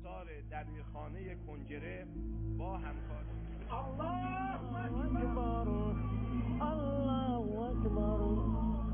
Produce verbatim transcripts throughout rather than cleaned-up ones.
افکار دلویخانه کنجره با همکاری. الله اکبر، الله اکبر.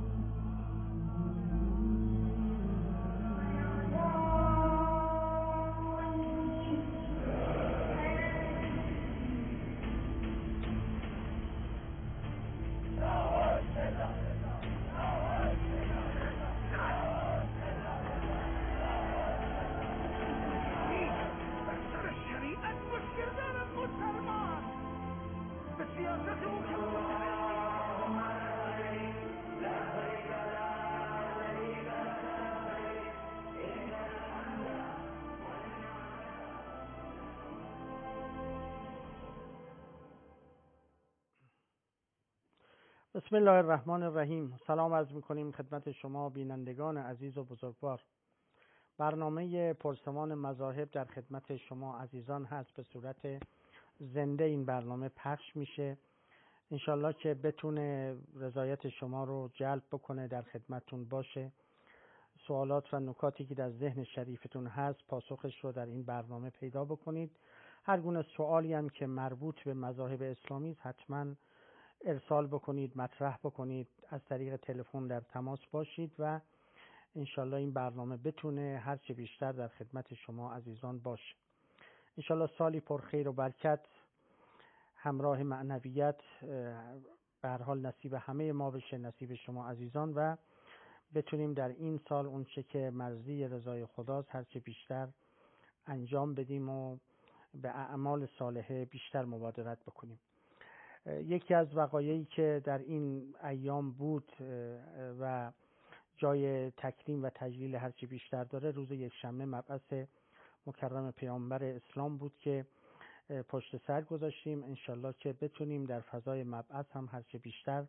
بسم الله الرحمن الرحیم. سلام عرض می‌کنیم خدمت شما بینندگان عزیز و بزرگوار. برنامه پرسمان مذاهب در خدمت شما عزیزان هست. به صورت زنده این برنامه پخش میشه. انشالله که بتونه رضایت شما رو جلب بکنه، در خدمتتون باشه. سوالات و نکاتی که در ذهن شریفتون هست پاسخش رو در این برنامه پیدا بکنید. هر گونه سوالی هم که مربوط به مذاهب اسلامی است حتما ارسال بکنید، مطرح بکنید، از طریق تلفن در تماس باشید و انشالله این برنامه بتونه هر چه بیشتر در خدمت شما عزیزان باشه. انشالله سالی پر خیر و برکت همراه معنویت به هر حال نصیب همه ما بشه، نصیب شما عزیزان، و بتونیم در این سال اون چه که مرضی رضای خداست هر چه بیشتر انجام بدیم و به اعمال صالحه بیشتر مبادرت بکنیم. یکی از وقایعی که در این ایام بود و جای تکریم و تجلیل هرچی بیشتر داره، روز یکشنبه مبعث مکرم پیامبر اسلام بود که پشت سر گذاشتیم. انشالله که بتونیم در فضای مبعث هم هرچی بیشتر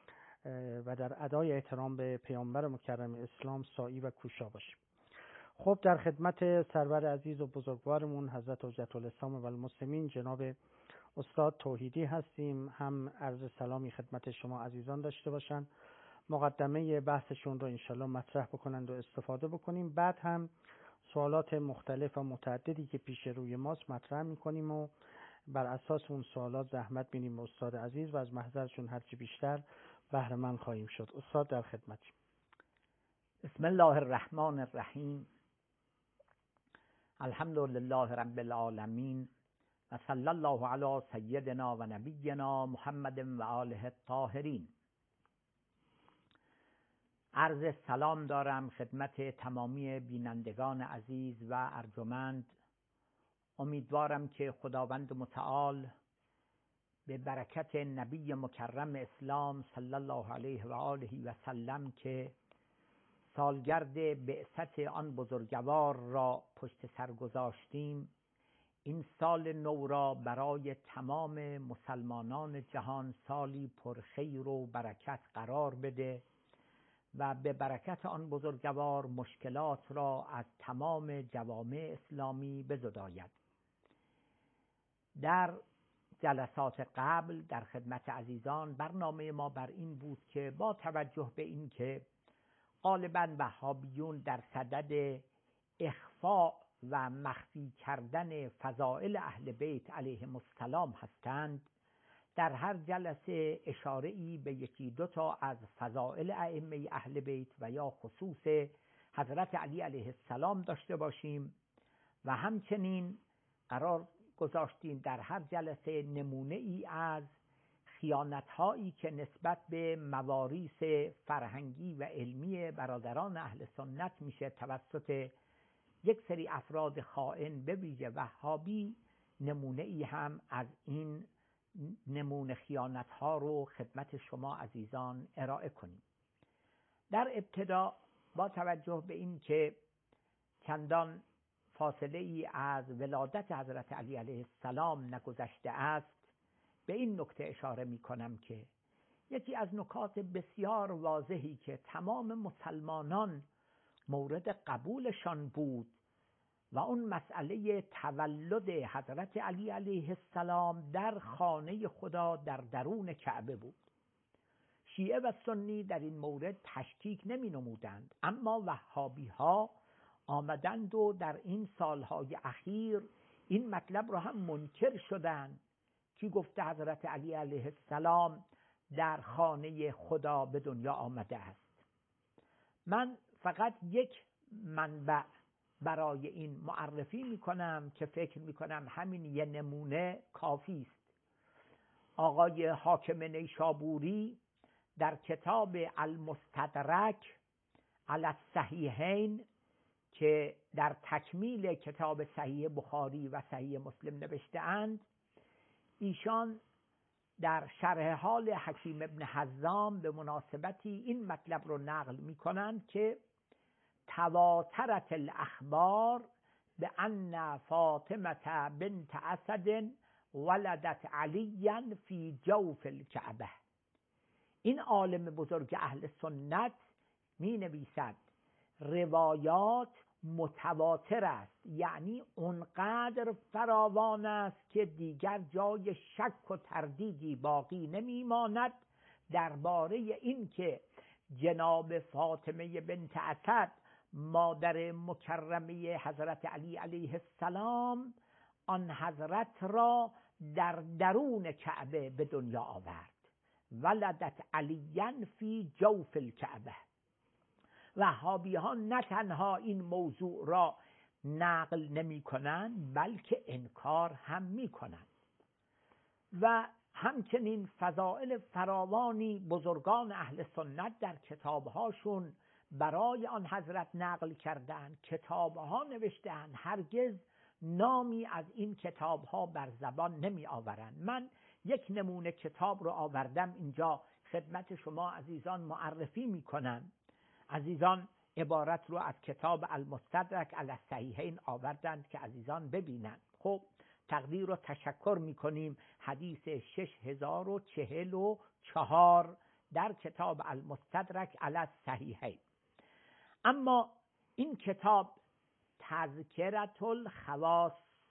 و در ادای احترام به پیامبر مکرم اسلام سعی و کوشا باشیم. خب در خدمت سرور عزیز و بزرگوارمون حضرت حجت الاسلام و المسلمین جناب استاد توحیدی هستیم. هم عرض سلامی خدمت شما عزیزان داشته باشن، مقدمه بحثشون رو انشالله مطرح بکنند و استفاده بکنیم. بعد هم سوالات مختلف و متعددی که پیش روی ماست مطرح میکنیم و بر اساس اون سوالات زحمت بینیم استاد عزیز و از محضرشون هرچی بیشتر بهره مند خواهیم شد. استاد در خدمتیم. بسم الله الرحمن الرحیم. الحمد لله رب العالمین و صلی الله علی سیدنا و نبینا محمد و آله الطاهرین. عرض سلام دارم خدمت تمامی بینندگان عزیز و ارجمند. امیدوارم که خداوند متعال به برکت نبی مکرم اسلام صلی الله علیه و آله و سلم که سالگرد بعثت آن بزرگوار را پشت سر گذاشتیم، این سال نو را برای تمام مسلمانان جهان سالی پرخیر و برکت قرار بده و به برکت آن بزرگوار مشکلات را از تمام جوامع اسلامی بزداید. در جلسات قبل در خدمت عزیزان برنامه ما بر این بود که با توجه به این که غالباً وهابیون در صدد اخفاء و مخفی کردن فضائل اهل بیت علیهم السلام هستند، در هر جلسه اشاره‌ای به یکی دو تا از فضائل ائمه اهل بیت و یا خصوص حضرت علی علیه السلام داشته باشیم و همچنین قرار گذاشتیم در هر جلسه نمونه ای از خیانت‌هایی که نسبت به مواریث فرهنگی و علمی برادران اهل سنت میشه توسط یک سری افراد خائن به ویژه وهابی، نمونه ای هم از این نمونه خیانت‌ها رو خدمت شما عزیزان ارائه کنیم. در ابتدا با توجه به این که چندان فاصله ای از ولادت حضرت علی علیه السلام نگذشته است، به این نکته اشاره می کنم که یکی از نکات بسیار واضحی که تمام مسلمانان مورد قبولشان بود و اون مسئله تولد حضرت علی علیه السلام در خانه خدا در درون کعبه بود. شیعه و سنی در این مورد تشکیک نمی نمودند، اما وهابی ها آمدند و در این سالهای اخیر این مطلب را هم منکر شدند که گفته حضرت علی علیه السلام در خانه خدا به دنیا آمده است. من فقط یک منبع برای این معرفی میکنم که فکر میکنم همین یه نمونه کافی است. آقای حاکم نیشابوری در کتاب المستدرک علی الصحیحین که در تکمیل کتاب صحیح بخاری و صحیح مسلم نوشته اند، ایشان در شرح حال حکیم ابن حزام به مناسبتی این مطلب رو نقل می کنند که تواترت الاخبار به ان فاطمه بنت اسد ولدت علیا فی جوف الکعبه. این عالم بزرگ اهل سنت می نویسد روایات متواتر است، یعنی اونقدر فراوان است که دیگر جای شک و تردیدی باقی نمی ماند درباره این که جناب فاطمه بنت اسد مادر مکرمه حضرت علی علیه السلام آن حضرت را در درون کعبه به دنیا آورد. ولدت علیا فی جوف الکعبه. وهابی ها نه تنها این موضوع را نقل نمی کنند بلکه انکار هم می کنند و همچنین فضائل فراوانی بزرگان اهل سنت در کتابهاشون برای آن حضرت نقل کردند، کتابها نوشتند، هرگز نامی از این کتابها بر زبان نمی آورند. من یک نمونه کتاب رو آوردم اینجا خدمت شما عزیزان معرفی می کنم. عزیزان عبارت رو از کتاب المستدرک علی الصحیحین آوردند که عزیزان ببینند. خب تقدیر و تشکر میکنیم. حدیث شش هزار و چهل و چهار در کتاب المستدرک علی الصحیحین. اما این کتاب تذکرة الخواص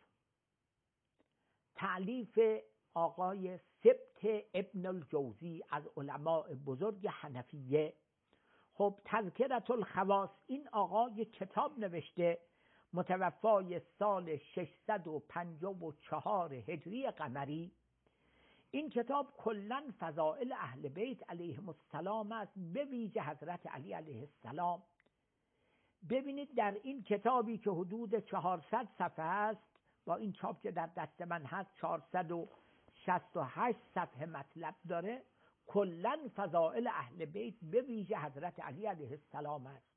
تألیف آقای سبط ابن الجوزی از علماء بزرگ حنفیه. خب تذکرة الخواص این آقا یک کتاب نوشته متوفای سال ششصد و پنجاه و چهار هجری قمری. این کتاب کلاً فضائل اهل بیت علیهم السلام است، به ویژه حضرت علی علیه السلام. ببینید در این کتابی که حدود چهارصد صفحه است، با این چاپ که در دست من هست چهارصد و شصت و هشت صفحه مطلب داره، کلاً فضائل اهل بیت به ویژه حضرت علی علیه السلام است.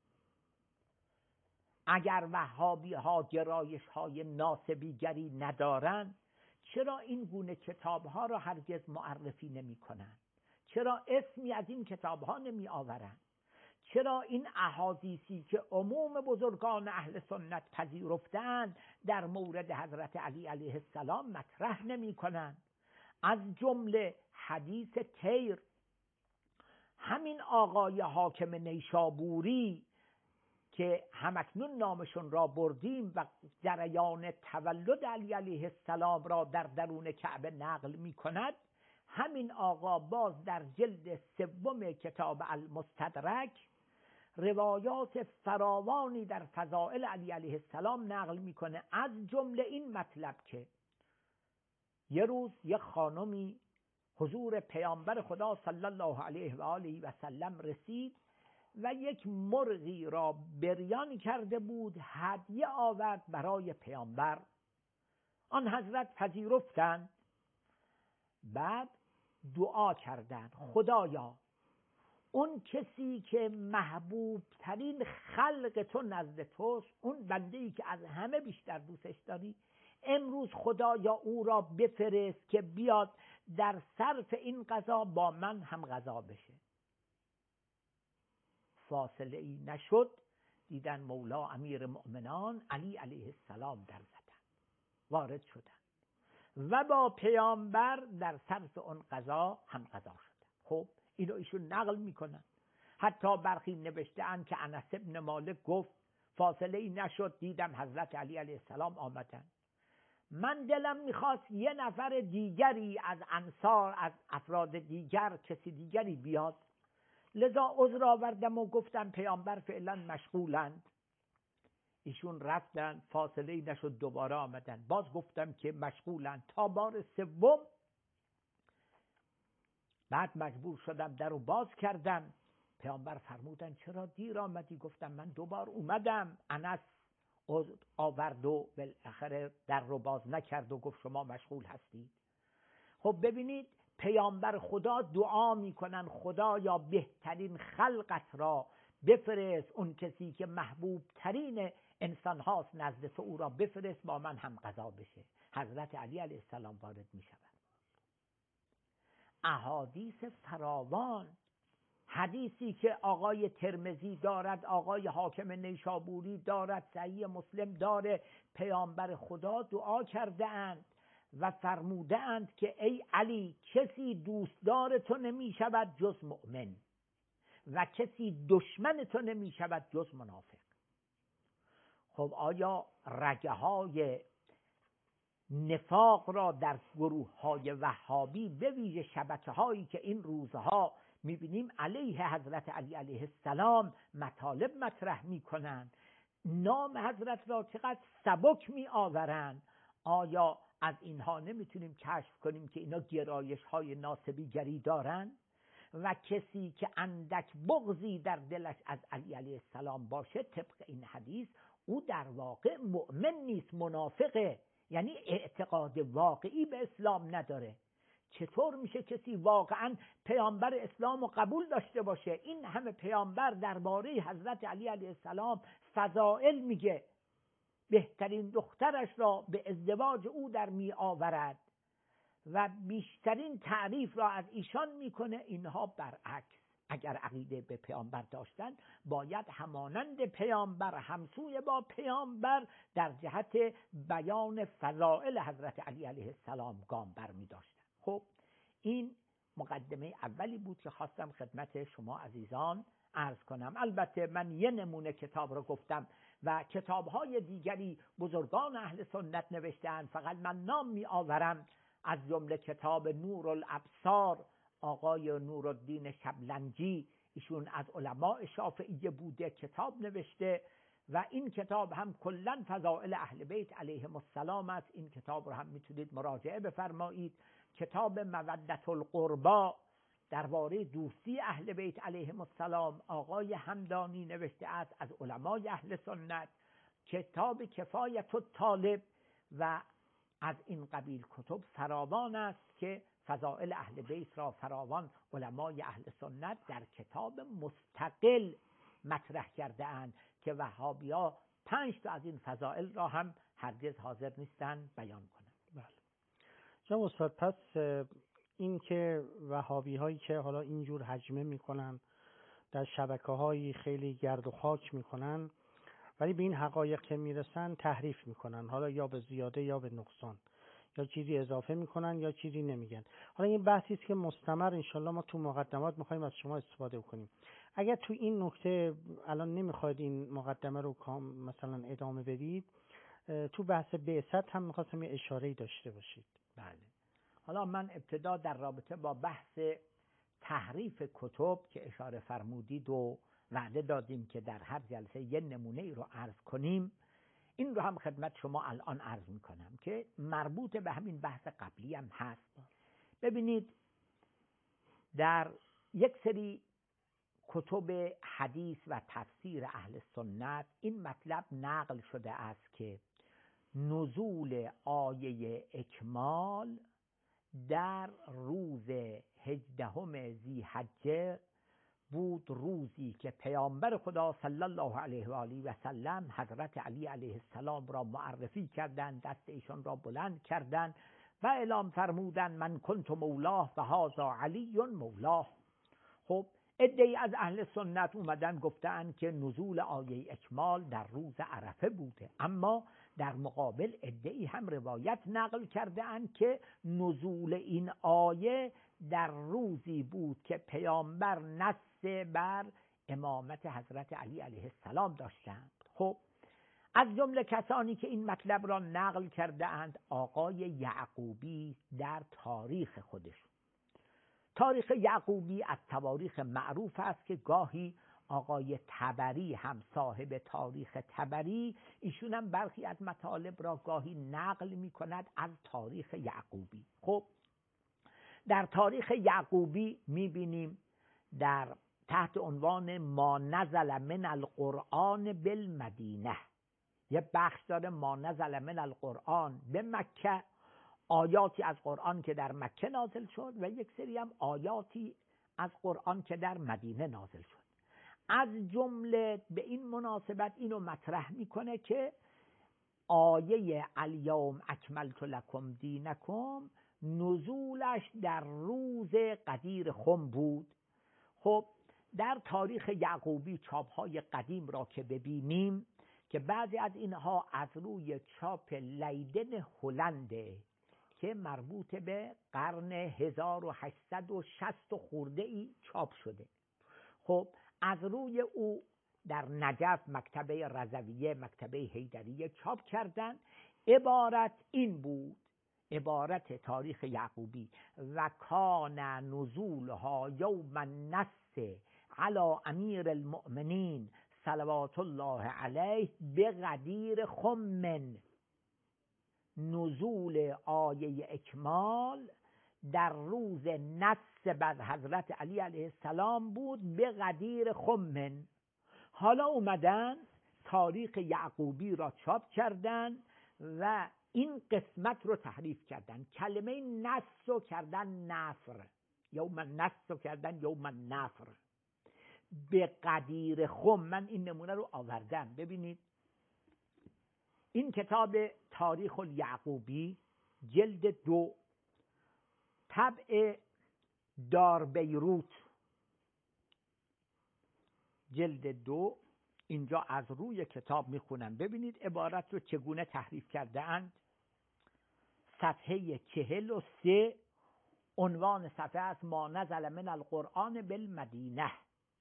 اگر وهابی ها گرایش های ناسبیگری ندارند، چرا این گونه کتاب ها را هرگز معرفی نمی کنند؟ چرا اسمی از این کتاب ها نمی آورند؟ چرا این احادیثی که عموم بزرگان اهل سنت پذیرفتند در مورد حضرت علی علیه السلام مطرح نمی کنند؟ از جمله حدیث تیر. همین آقای حاکم نیشابوری که همکنون نامشون را بردیم و جریان تولد علی علیه السلام را در درون کعبه نقل می کند، همین آقا باز در جلد سوم کتاب المستدرک روایات فراوانی در فضائل علی علیه السلام نقل میکنه. از جمله این مطلب که یه روز یه خانمی حضور پیامبر خدا صلی الله علیه و آله و سلم رسید و یک مرغی را بریان کرده بود، هدیه آورد برای پیامبر. آن حضرت پذیرفتند، بعد دعا کردند خدایا اون کسی که محبوب ترین خلق تو نزد توست، اون بنده‌ای که از همه بیشتر دوستش داری، امروز خدایا او را بفرست که بیاد در صرف این غذا با من هم غذا بشه. فاصله ای نشد، دیدن مولا امیر مؤمنان علی علیه السلام در زدن، وارد شدن و با پیامبر در صرف اون غذا هم غذا شدن. خب اینو ایشون نقل میکنن. حتی برخی نوشته‌اند که انس ابن مالک گفت فاصله ای نشد دیدم حضرت علی علیه السلام آمدن. من دلم میخواست یه نفر دیگری از انصار، از افراد دیگر، کسی دیگری بیاد، لذا عذر آوردم و گفتم پیامبر فعلا مشغولند. ایشون رفتن، فاصله نشد دوباره آمدن، باز گفتم که مشغولن. تا بار سوم بعد مجبور شدم در رو باز کردم. پیامبر فرمودن چرا دیر آمدی؟ گفتم من دوبار اومدم. انس آورد و بالاخره در رو باز نکرد و گفت شما مشغول هستید. خب ببینید پیامبر خدا دعا میکنن خدایا بهترین خلقت را بفرست، اون کسی که محبوب ترین انسان هاست نزد تو او را بفرست با من هم قضا بشه. حضرت علی علیه السلام وارد میشود. احادیث فراوان، حدیثی که آقای ترمذی دارد، آقای حاکم نیشابوری دارد، صحیح مسلم داره، پیامبر خدا دعا کرده اند و فرموده اند که ای علی کسی دوستدار تو نمی شود جز مؤمن و کسی دشمن تو نمی شود جز منافق. خب آیا رگه های نفاق را در گروه های وهابی به ویژه شبکه هایی که این روزها میبینیم علیه حضرت علی علیه السلام مطالب مطرح میکنن، نام حضرت را چقدر سبک می آورن، آیا از اینها نمیتونیم کشف کنیم که اینا گرایش های ناسبیگری دارن؟ و کسی که اندک بغضی در دلش از علی علیه السلام باشه طبق این حدیث او در واقع مؤمن نیست، منافقه، یعنی اعتقاد واقعی به اسلام نداره. چطور میشه کسی واقعا پیامبر اسلام رو قبول داشته باشه؟ این همه پیامبر درباره حضرت علی علیه السلام فضائل میگه، بهترین دخترش را به ازدواج او در می آورد و بیشترین تعریف را از ایشان میکنه. اینها برعکس، اگر عقیده به پیامبر داشتن باید همانند پیامبر، همسوی با پیامبر در جهت بیان فضائل حضرت علی علیه السلام گام بر می داشتن. خب این مقدمه اولی بود که خواستم خدمت شما عزیزان عرض کنم. البته من یه نمونه کتاب رو گفتم و کتاب‌های دیگری بزرگان اهل سنت نوشته‌اند، فقط من نام می آورم، از جمله کتاب نور الابصار آقای نورالدین شبلنجی، ایشون از علماء شافعیه بوده، کتاب نوشته و این کتاب هم کلاً فضائل اهل بیت علیهم السلام است. این کتاب رو هم میتونید مراجعه بفرمایید. کتاب مودت القربا درباره دوستی اهل بیت علیهم السلام آقای همدانی نوشته است از علمای اهل سنت. کتاب کفایت الطالب و از این قبیل کتب فراوان است که فضائل اهل بیت را فراوان علمای اهل سنت در کتاب مستقل مطرح کرده اند که وهابی‌ها پنج تا از این فضائل را هم هرگز حاضر نیستند بیان کنند. بله جناب استاد، پس این که وهابی هایی که حالا اینجور هجمه میکنن، در شبکه هایی خیلی گرد و خاک میکنن، ولی به این حقایق که میرسن تحریف میکنن، حالا یا به زیاده یا به نقصان، یا چیزی اضافه میکنن یا چیزی نمیگن. حالا این بحثی است که مستمر انشالله ما تو مقدمات میخوایم از شما استفاده کنیم. اگر تو این نکته الان نمیخواید این مقدمه رو مثلا ادامه بدید، تو بحث بعثت هم میخواستم یه اشاره‌ای داشته باشید. بله. حالا من ابتدا در رابطه با بحث تحریف کتب که اشاره فرمودید و وعده دادیم که در هر جلسه یه نمونه ای رو عرض کنیم، این رو هم خدمت شما الان عرض میکنم که مربوط به همین بحث قبلی هم هست. ببینید در یک سری کتب حدیث و تفسیر اهل سنت این مطلب نقل شده است که نزول آیه اکمال در روز هجدهم ذی‌حجه بود، روزی که پیامبر خدا صلی الله علیه و آله و سلم حضرت علی علیه السلام را معرفی کردند، دست ایشان را بلند کردند و اعلام فرمودند من کنت مولاه و هذا علی مولاه. خب عده‌ای از اهل سنت اومدن گفتن که نزول آیه اکمال در روز عرفه بوده، اما در مقابل عده‌ای هم روایت نقل کرده اند که نزول این آیه در روزی بود که پیامبر نص بر امامت حضرت علی علیه السلام داشتند. خب از جمله کسانی که این مطلب را نقل کرده اند آقای یعقوبی در تاریخ خودش. تاریخ یعقوبی از تواریخ معروف است که گاهی آقای طبری هم صاحب تاریخ طبری، ایشون هم برخی از مطالب را گاهی نقل می کند از تاریخ یعقوبی. خب در تاریخ یعقوبی می بینیم در تحت عنوان ما نزل من القرآن بالمدینه، یه بخش داره ما نزل من القرآن به مکه، آیاتی از قرآن که در مکه نازل شد و یک سری هم آیاتی از قرآن که در مدینه نازل شد. از جمله به این مناسبت اینو مطرح میکنه که آیه الیوم اکملت لکم دینکم نزولش در روز قدیر خم بود. خب در تاریخ یعقوبی چاپ‌های قدیم را که ببینیم که بعضی از اینها از روی چاپ لیدن هلنده که مربوط به قرن هزار و هشتصد و شصت خورده ای چاپ شده. خب از روی او در نجف مکتبه رضویه، مکتبه حیدریه چاپ کردن. عبارت این بود، عبارت تاریخ یعقوبی: و کان نزولها یوم النصر علی امیر المؤمنین صلوات الله علیه بقدیر خم. نزول آیه اکمال در روز نصر بر حضرت علی علیه السلام بود به قدیر خم. حالا اومدن تاریخ یعقوبی را چاپ کردن و این قسمت رو تحریف کردن، کلمه نصر رو کردن نفر، یوم نصر رو کردن یوم نفر به قدیر خم. من این نمونه رو آوردم. ببینید این کتاب تاریخ الیعقوبی جلد دو طبع دار بیروت، جلد دو، اینجا از روی کتاب میخونم. ببینید عبارت رو چگونه تحریف کرده اند. صفحه چهل و سه، عنوان صفحه است ما نزل من القرآن بالمدینه.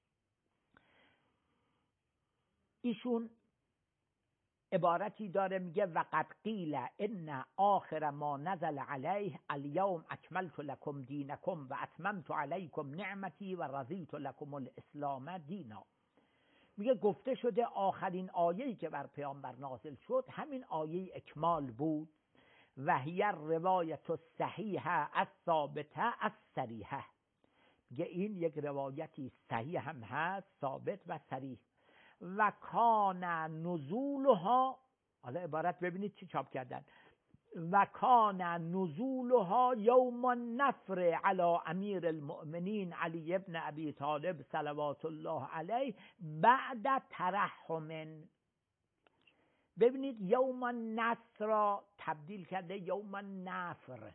ایشون عبارتی داره میگه وقد قیل ان آخر ما نزل علیه الیوم اکملت لکم دینکم و اتممت علیکم نعمتی و رضیت لکم الاسلام دینا. میگه گفته شده آخرین آیه‌ای که بر پیامبر نازل شد همین آیه اکمال بود و هی روایت الصحیحه الثابته الصریحه. میگه این یک روایتی صحیح هم هست، ثابت و صریح. و کان نزولها، حالا عبارت ببینید چی چاپ کردن، و کان نزولها یوم النفر علی امیر المؤمنین علی ابن ابی طالب صلوات الله علیه بعد ترحم. ببینید یوم النصر را تبدیل کرده یوم النفر،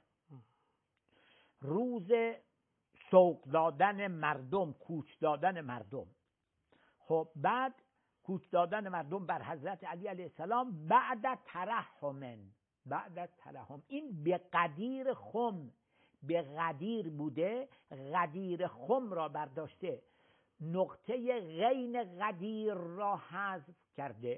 روز سوق دادن مردم، کوچ دادن مردم. خب بعد کوچ دادن مردم بر حضرت علی علیه السلام بعد ترحم، بعد از ترحم. این به قدیر خم، به قدیر بوده، قدیر خم را برداشته، نقطه غین قدیر را حذف کرده،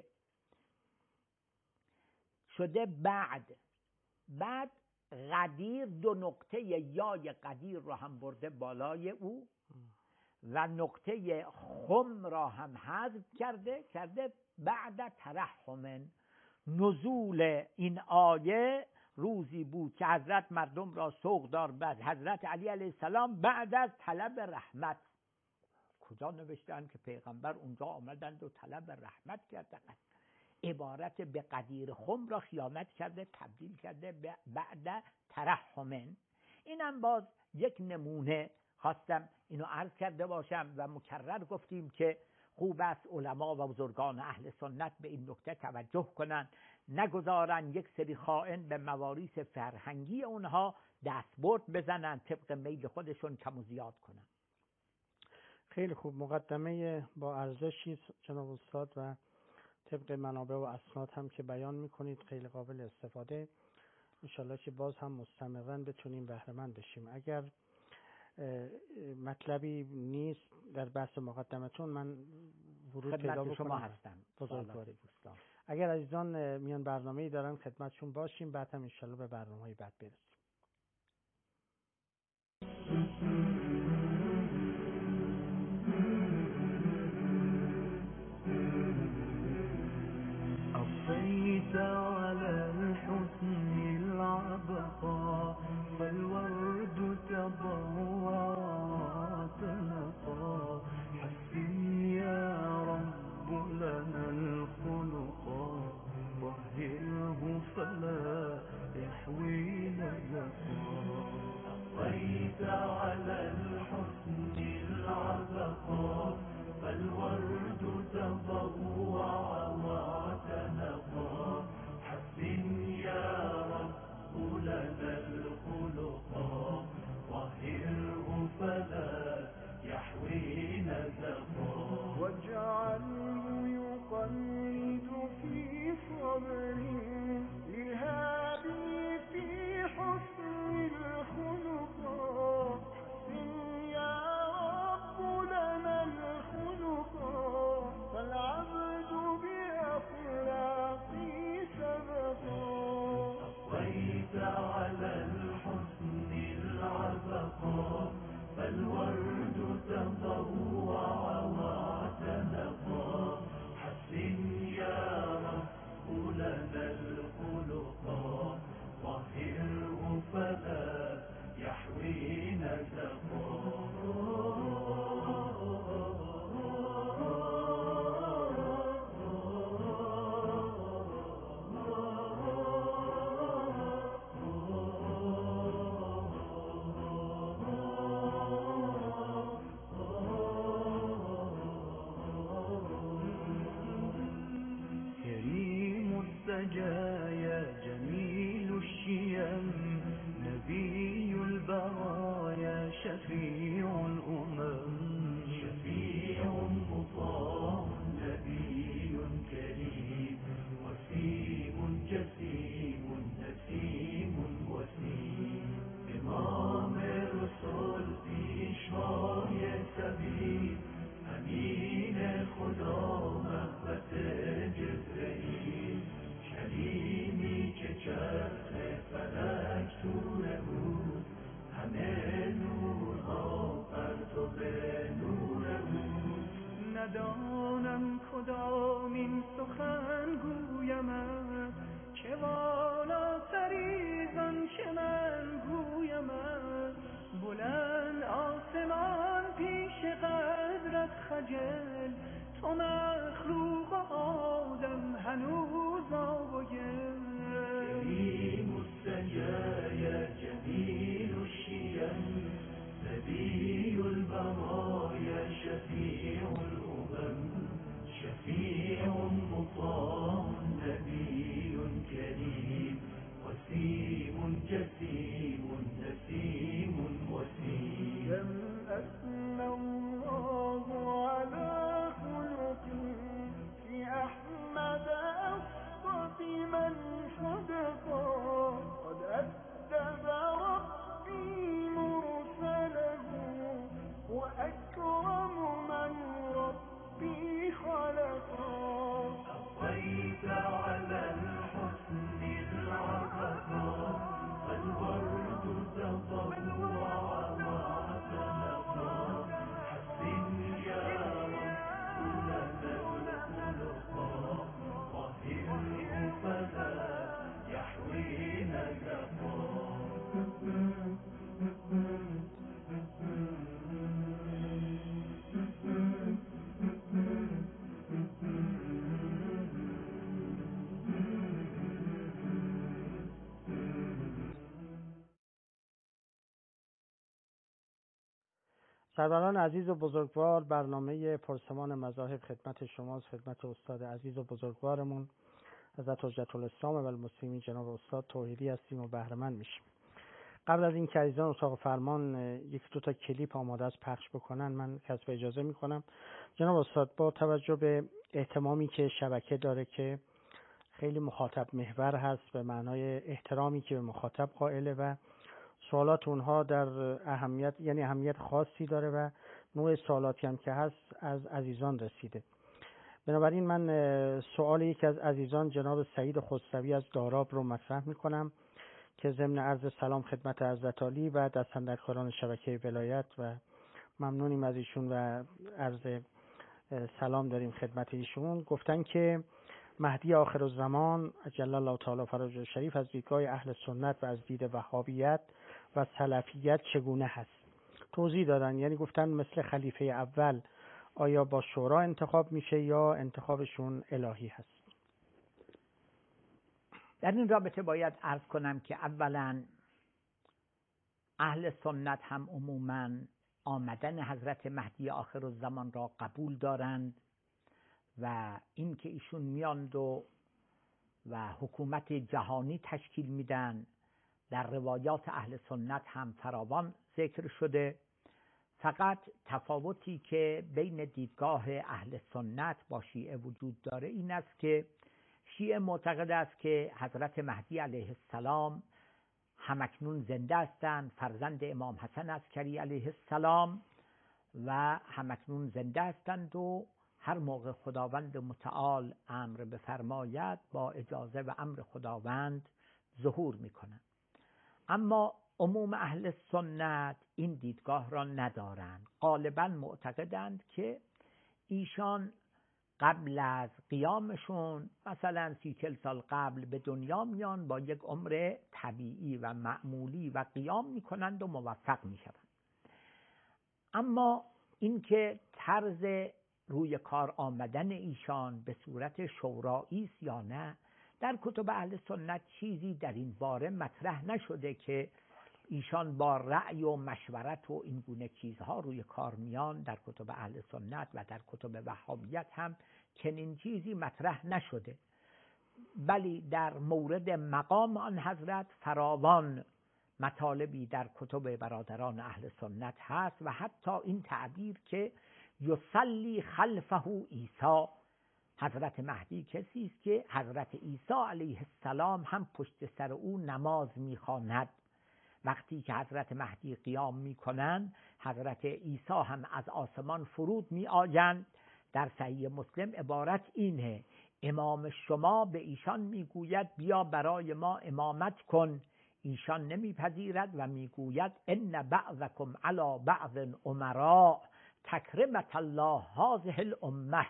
شده بعد. بعد قدیر دو نقطه یای قدیر را هم برده بالای او و نقطه خم را هم حذف کرده، کرده بعد ترحم. نزول این آیه روزی بود که حضرت مردم را سوق دار بعد حضرت علی علیه السلام بعد از طلب رحمت. کجا نوشتن که پیغمبر اونجا آمدند و طلب رحمت کردند؟ عبارت به قدیر خم را خیانت کرده، تبدیل کرده به بعد ترحم. اینم باز یک نمونه خواستم اینو عرض کرده باشم و مکرر گفتیم که خوب است علما و بزرگان اهل سنت به این نکته توجه کنند، نگذارن یک سری خائن به مواریث فرهنگی اونها دستبرد بزنن، طبق میل خودشون کم و زیاد کنن. خیلی خوب، مقدمه با ارزشی جناب استاد و طبق منابع و اسناد هم که بیان میکنید خیلی قابل استفاده. انشالله که باز هم مستمرا بتونیم بهره مند بشیم. اگر مطلبی نیست در بحث مقدمتون من ورود پیدا بکنم. شما هستم بزرگواری دوستان. اگر عزیزان میان برنامه‌ای دارن خدمتشون باشیم، بعد هم انشالله به برنامه‌های بعد برسیم. طويت على الحسن العبقى فالورد تضوى تنقى حسن يا رب لنا الخلقا طهره فلا يحوي نزقا طويت على الحسن العبقى فالورد تضوى وتنقى حسن يا رب لنا الخلقا طهره فلا يحوي نزقا واجعله يقلد في صبري لهادي في حسن الخلقا حسن يا رب لنا الخلقا فالعبد بأخلاقي سبقا طويت على الحسن العبقا فالورد تضوى وتنقى حسن يا رب لنا الخلقا طهره فلا يحوي نزقا السجايا جميل الشيم نبي البرايا شفيع الأمم شفيع مطاع نبي كريم وسيم جسيم نسيم وسيم إمام الرسل في شرع سبيل أمين خدا محبت جبرئیل کلیمی که چرخ فلک تو نبود همه نورها پرتو نور بود ندانم کدامین سخن گویمت که بالاتری زان که من گویمت بلند آسمان پیش قدرت خجل تو مخلوق آدم هنوز آب و گل کریم السجایا جمیل الشیم نبی البرایا شفیع الأمم شفیع مطاع نبی کریم وسيم جسيم نسيم وسيم كم أثنى الله على خلق في أحمد أفضل من صدقا قد أدب ربي مرسله وأكرم من ربي خلقا أطيت على الحسن العبقا فالورد تضوى وتنقى حسن يا رب لنا الخلقا طهره فلا يحوي نزقا سروران عزیز و بزرگوار، برنامه پرسمان مذاهب خدمت شماست، خدمت استاد عزیز و بزرگوارمون حضرت حجت الاسلام و المسلمین جناب استاد توحیدی هستیم و بهره مند میشیم. قبل از این که عزیزان اتاق فرمان یک دو تا کلیپ آماده است پخش بکنن، من کسب اجازه میکنم. جناب استاد، با توجه به اهتمامی که شبکه داره که خیلی مخاطب محور هست، به معنای احترامی که به مخاطب قائله و سوالات اونها در اهمیت یعنی اهمیت خاصی داره و نوع سوالاتی هم که هست از عزیزان رسیده. بنابراین من سوال یکی از عزیزان جناب سعید خسروی از داراب رو مطرح میکنم که ضمن عرض سلام خدمت حضرت عالی و دستاندرکاران شبکه ولایت و ممنونیم از ایشون و عرض سلام داریم خدمت ایشون. گفتن که مهدی آخرالزمان عجل الله تعالی فرجه شریف از دیدگاه اهل سنت و از دید وهابیت و سلفیت چگونه هست؟ توضیح دادن، یعنی گفتن مثل خلیفه اول آیا با شورا انتخاب میشه یا انتخابشون الهی هست؟ در این رابطه باید عرض کنم که اولا اهل سنت هم عموماً آمدن حضرت مهدی آخرالزمان را قبول دارند و این که ایشون میاند و و حکومت جهانی تشکیل میدن در روایات اهل سنت هم فراوان ذکر شده. فقط تفاوتی که بین دیدگاه اهل سنت با شیعه وجود داره این است که شیعه معتقد است که حضرت مهدی علیه السلام همکنون زنده هستند، فرزند امام حسن عسکری علیه السلام و همکنون زنده هستند و هر موقع خداوند متعال امر بفرماید با اجازه و امر خداوند ظهور میکنند. اما عموم اهل سنت این دیدگاه را ندارند. غالبا معتقدند که ایشان قبل از قیامشون مثلا سی چل سال قبل به دنیا میان، با یک عمر طبیعی و معمولی و قیام میکنند و موفق میشوند. اما اینکه طرز روی کار آمدن ایشان به صورت شورایی است یا نه، در کتب اهل سنت چیزی در این باره مطرح نشده که ایشان با رأی و مشورت و این گونه چیزها روی کار میان. در کتب اهل سنت و در کتب وهابیت هم چنین چیزی مطرح نشده، ولی در مورد مقام آن حضرت فراوان مطالبی در کتب برادران اهل سنت هست و حتی این تعبیر که یصلی خلفه عیسی، حضرت مهدی کسی است که حضرت عیسی علیه السلام هم پشت سر او نماز میخواند. وقتی که حضرت مهدی قیام میکنند حضرت عیسی هم از آسمان فرود می آیند. در صحیح مسلم عبارت اینه: امام شما به ایشان میگوید بیا برای ما امامت کن، ایشان نمیپذیرد و میگوید ان بعضکم علی بعض امراء تکرمت الله هذه الامه،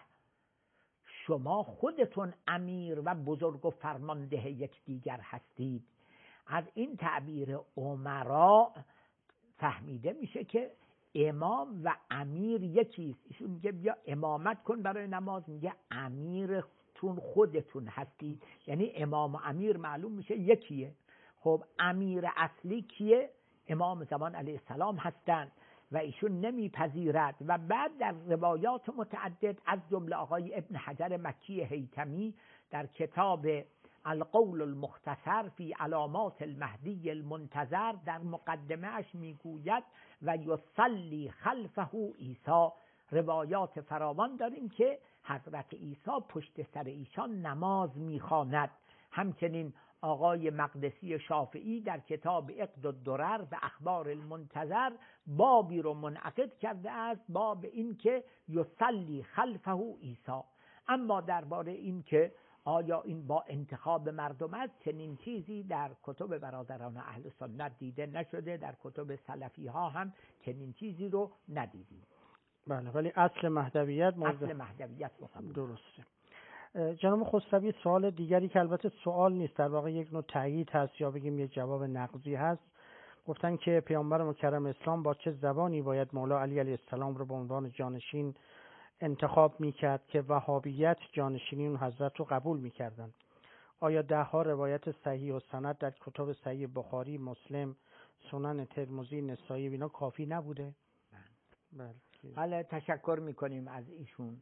شما خودتون امیر و بزرگ و فرمانده یکدیگر هستید. از این تعبیر امراء فهمیده میشه که امام و امیر یکیست. ایشون میگه بیا امامت کن برای نماز، میگه امیرتون خودتون هستید، یعنی امام و امیر معلوم میشه یکیه. خب امیر اصلی کیه؟ امام زمان علیه السلام هستند و ایشون نمیپذیرد. و بعد در روایات متعدد از جمله آقای ابن حجر مکی هیتمی در کتاب القول المختصر فی علامات المهدی المنتظر در مقدمه اش میگوید و یصلی خلفه عیسی. روایات فراوان داریم که حضرت عیسی پشت سر ایشان نماز میخواند. همچنین آقای مقدسی شافعی در کتاب عقد الدرر و اخبار المنتظر بابی رو منعقد کرده است، باب این که یصلی خلفه عیسی. اما درباره این که آیا این با انتخاب مردم است، چنین چیزی در کتب برادران اهل سنت دیده نشده، در کتب سلفی ها هم چنین چیزی رو ندیدیم. بله، ولی اصل مهدویت مورد اصل مهدویت مقابل درسته. جناب خسروی، سوال دیگری که البته سوال نیست، در واقع یک نوع تایید هست یا بگیم یک جواب نقضی هست. گفتن که پیامبر مکرم اسلام با چه زبانی باید مولا علی علیه السلام رو به عنوان جانشین انتخاب میکرد که وهابیت جانشینی اون حضرت رو قبول میکردن؟ آیا ده ها روایت صحیح و سند در کتب صحیح بخاری، مسلم، سنن ترمذی، نسائی اینا کافی نبوده؟ بله. بله تشکر میکنیم از ایشون.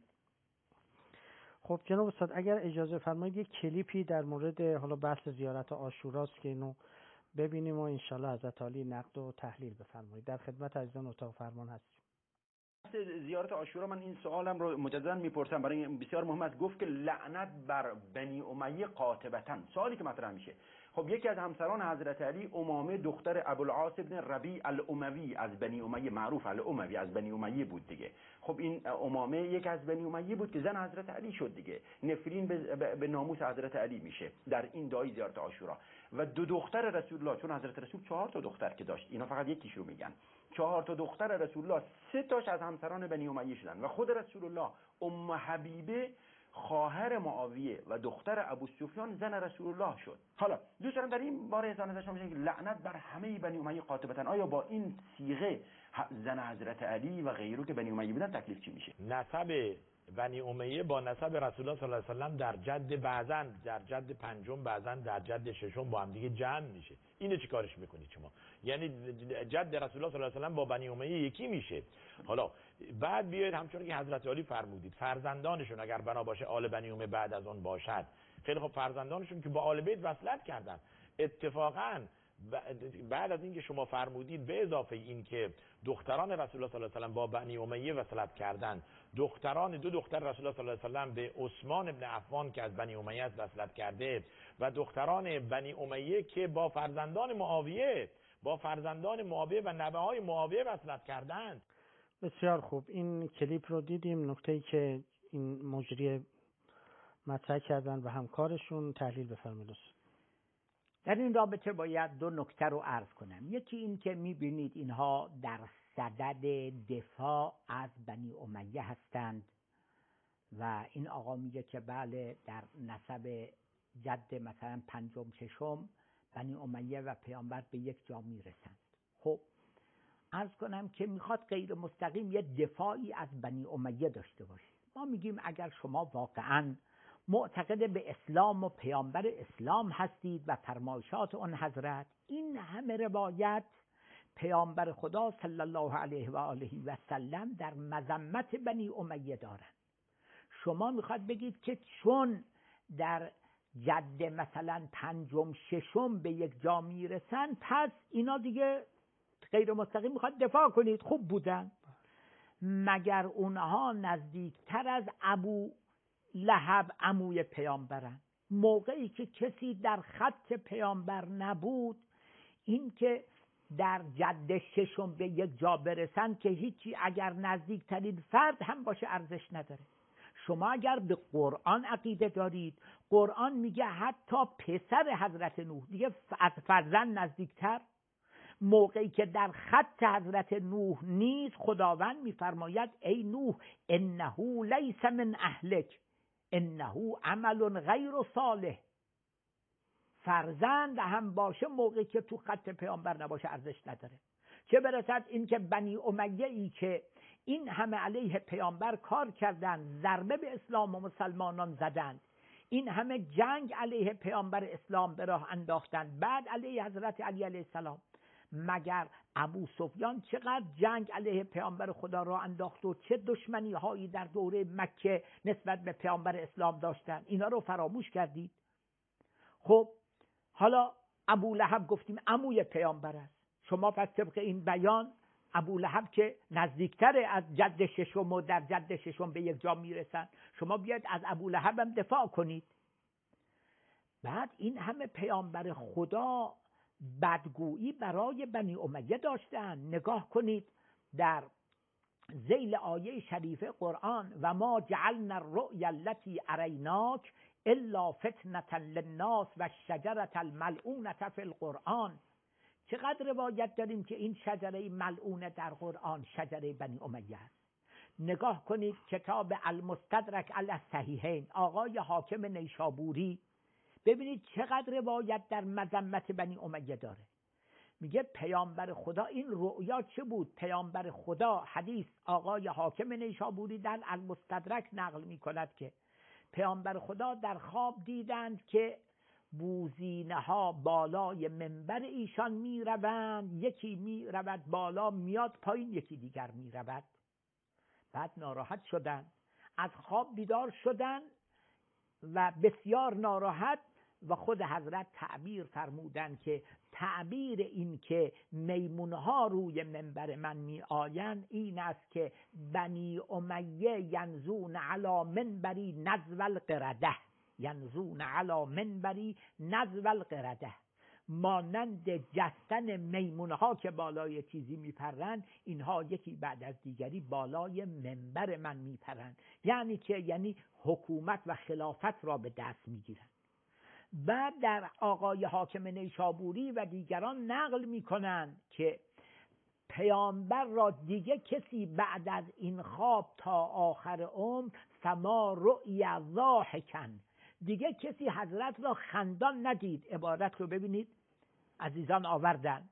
خب جناب استاد، اگر اجازه فرمایید یک کلیپی در مورد حالا بحث زیارت عاشوراست که اینو ببینیم و انشالله حضرت عالی نقد و تحلیل بفرمایید. در خدمت عزیزان اتاق فرمان هستیم. زیارت عاشورا من این سوالم رو مجددا میپرسم، برای بسیار مهم است. گفت که لعنت بر بنی امیه قاطبتا. سوالی که مطرح میشه، خب یکی از همسران حضرت علی امامه دختر ابوالعاص ابن ربیع الاموی از بنی امیه، معروف الاموی از بنی امیه بود دیگه. خب این امامه یک از بنی امیه بود که زن حضرت علی شد دیگه، نفرین به, به ناموس حضرت علی میشه در این دعای زیارت عاشورا. و دو دختر رسول الله، چون حضرت رسول چهار تا دختر که داشت، اینا فقط یکیش رو میگن، چهار تا دختر رسول الله، سه تاش از همسران بنی امیه شدن و خود رسول الله ام حبیبه خواهر معاویه و دختر ابو سفیان زن رسول الله شد. حالا دوست دارم در این باره اظهار نظر شما که لعنت بر همه بنی امیه قاطبتا، آیا با این صیغه زن حضرت علی و غیره که بنی امیه بودن تکلیف چی میشه؟ نسب بنی امیه با نسب رسول الله صلی الله علیه و سلم در جد بعضن در جد پنجم بعضن در جد ششم با هم دیگه جمع میشه. اینو چی کارش میکنید شما؟ یعنی جد رسول الله صلی الله علیه و سلم با بنی امیه یکی میشه. حالا بعد بیاید همچون که حضرت علی فرمودید فرزندانشون اگر بنا باشه آل بنی امیه بعد از اون باشد، خیلی خب فرزندانشون که با آل بیت وصلت کردن. اتفاقاً بعد از اینکه شما فرمودید به اضافه این که دختران رسول الله صلی الله علیه و سلم با بنی امیه وصلت کردند، دختران دو دختر رسول الله صلی الله علیه و سلم به عثمان ابن عفان که از بنی امیه است وصلت کرده و دختران بنی امیه که با فرزندان معاویه با فرزندان معاویه و نوه‌های معاویه وصلت کردند. بسیار خوب، این کلیپ رو دیدیم. نکته‌ای که این مجری مطرح کردن و همکارشون تحلیل بفرمایید. در این رابطه باید دو نکته رو عرض کنم. یکی این که میبینید اینها در صدد دفاع از بنی امیه هستند و این آقا میگه که بله در نسب جد مثلا پنجم ششم بنی امیه و پیامبر به یک جا میرسند. خب عرض کنم که میخواد غیر مستقیم یه دفاعی از بنی امیه داشته باشید. ما میگیم اگر شما واقعاً معتقد به اسلام و پیامبر اسلام هستید و فرمایشات اون حضرت، این همه روایت پیامبر خدا صلی الله علیه و آله و سلم در مذمت بنی امیه دارند. شما میخواد بگید که چون در جد مثلا پنجم ششم به یک جا میرسن پس اینا دیگه غیر مستقیم میخواد دفاع کنید خوب بودن؟ مگر اونها نزدیکتر از ابو لهب عموی پیامبرن؟ موقعی که کسی در خط پیامبر نبود، این که در جد ششم به یک جا برسن که هیچی، اگر نزدیکترین فرد هم باشه ارزش نداره. شما اگر به قرآن عقیده دارید، قرآن میگه حتی پسر حضرت نوح دیگه از فرزند نزدیکتر. موقعی که در خط حضرت نوح نیست، خداوند میفرماید ای نوح انه لیس من اهلک انه عمل غیر صالح. فرزند هم باشه موقعی که تو خط پیامبر نباشه ارزش نداره. چه برسد این که بنی امیه ای که این همه علیه پیامبر کار کردن، ضربه به اسلام و مسلمانان زدند، این همه جنگ علیه پیامبر اسلام به راه انداختند، بعد علیه حضرت علی علیه السلام. مگر ابو سفیان چقدر جنگ علیه پیامبر خدا را انداخت و چه دشمنی هایی در دوره مکه نسبت به پیامبر اسلام داشتن؟ اینا رو فراموش کردید. خب حالا ابو لهب گفتیم عموی پیامبر است. شما پس طبق این بیان ابو لهب که نزدیکتر از جد ششم و در جد ششم به یک جا میرسن، شما بیاید از ابو لهب هم دفاع کنید. بعد این همه پیامبر خدا بدگویی برای بنی امیه داشتن. نگاه کنید در ذیل آیه شریف قرآن و ما جعلنا الرؤیا التي اریناک الا فتنة للناس و الشجرة الملعونة فی القرآن. چقدر روایت داریم که این شجره ملعونه در قرآن شجره بنی امیه است. نگاه کنید کتاب المستدرک علی الصحیحین آقای حاکم نیشابوری، ببینید چقدر روایت در مذمت بنی امیه داره. میگه پیامبر خدا، این رؤیا چه بود؟ پیامبر خدا، حدیث آقای حاکم نیشابوری در المستدرک نقل میکند که پیامبر خدا در خواب دیدند که بوزینه ها بالای منبر ایشان می روند، یکی می رود بالا میاد پایین، یکی دیگر می رود. بعد ناراحت شدند، از خواب بیدار شدند و بسیار ناراحت و خود حضرت تعبیر فرمودند که تعبیر این که میمونها روی منبر من می آیند این است که بنی امیه ینزون علی منبری نزو القرده، ینزون علی منبری نزو القرده، مانند جستن میمونه ها که بالای چیزی میپرند، اینها یکی بعد از دیگری بالای منبر من میپرند. یعنی که یعنی حکومت و خلافت را به دست میگیرند. بعد در آقای حاکم نیشابوری و دیگران نقل میکنند که پیامبر را دیگه کسی بعد از این خواب تا آخر عمر فما رؤی ضاحکا، دیگه کسی حضرت را خندان ندید. عبارت رو ببینید عزیزان آوردن.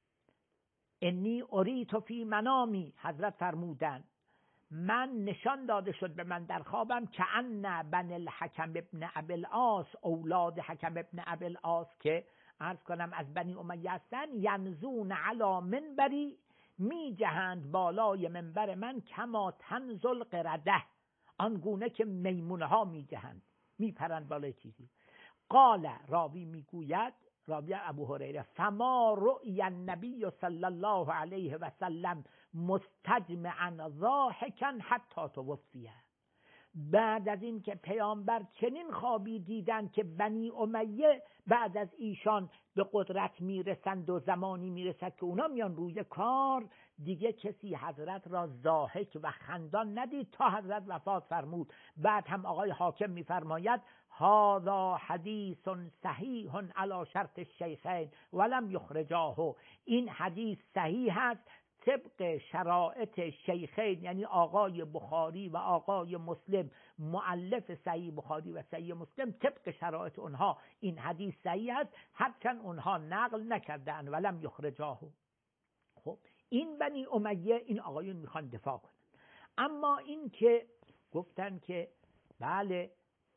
انی اریت فی منامی، حضرت فرمودن من نشان داده شد به من در خوابم که ان بن الحکم ابن ابی العاص، اولاد حکم ابن ابی العاص که عرض کنم از بنی امیه هستن، ینزون علی منبری، می جهند بالای منبر من کما تنزل قرده، آنگونه که میمونه ها می جهند، می پرند بالای چیزی. قال، راوی می گوید، راوی ابو هریره، فما رؤی النبی صلی الله علیه و سلم مستجمعا ضاحکا حتی توفیه. بعد از این که پیامبر چنین خوابی دیدن که بنی امیه بعد از ایشان به قدرت میرسند و زمانی میرسد که اونا میان روی کار، دیگه کسی حضرت را ضاحک و خندان ندید تا حضرت وفات فرمود. بعد هم آقای حاکم میفرماید هذا حدیث صحیح علی شرط الشیخین ولم یخرجاه، این حدیث صحیح است طبق شرایط شیخین، یعنی آقای بخاری و آقای مسلم، مؤلف صحیح بخاری و صحیح مسلم، طبق شرایط اونها این حدیث صحیح است، هرچند اونها نقل نکردن ولم یخرجاه. خب این بنی امیه این آقایون میخوان دفاع کنن. اما این که گفتن که بله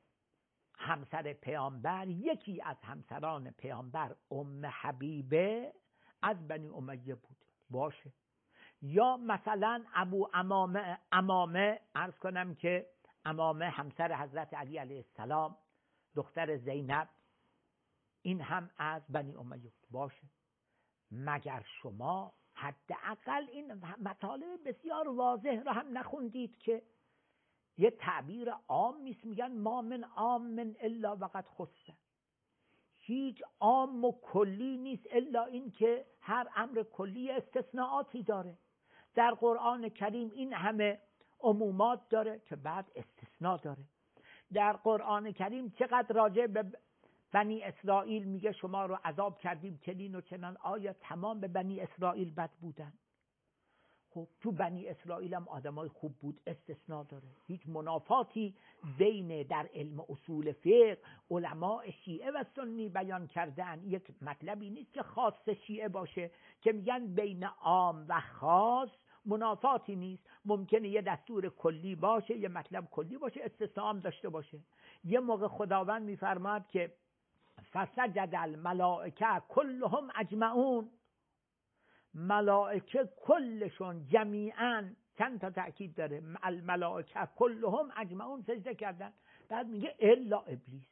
همسر پیامبر، یکی از همسران پیامبر ام حبیبه از بنی امیه بود، باشه. یا مثلا ابو امامه، امامه عرض کنم که امامه همسر حضرت علی علیه السلام، دختر زینب، این هم از بنی امیه بود، باشه. مگر شما حداقل این مطالب بسیار واضح را هم نخوندید که یه تعبیر عام میست، میگن ما من عام من الا وقد خصه، هیچ عام و کلی نیست الا این که هر امر کلی استثناءاتی داره. در قرآن کریم این همه عمومات داره که بعد استثناء داره. در قرآن کریم چقدر راجع به بنی اسرائیل میگه شما رو عذاب کردیم چنین و چنان، آیا تمام به بنی اسرائیل بد بودن؟ خب تو بنی اسرائیل هم آدمای خوب بود، استثناء داره. هیچ منافاتی بین در علم اصول فقه علماء شیعه و سنی بیان کردن، یک مطلبی نیست که خاص شیعه باشه که میگن بین عام و خاص منافاتی نیست. ممکنه یه دستور کلی باشه، یه مطلب کلی باشه، استثناء هم داشته باشه. یه موقع خداوند میفرماد که فسجد الملائکه کلهم اجمعون، ملائکه کلشون جمیعاً، چند تا تأکید داره، الملائکه کلهم اجمعون سجده کردن. بعد میگه الا ابلیس،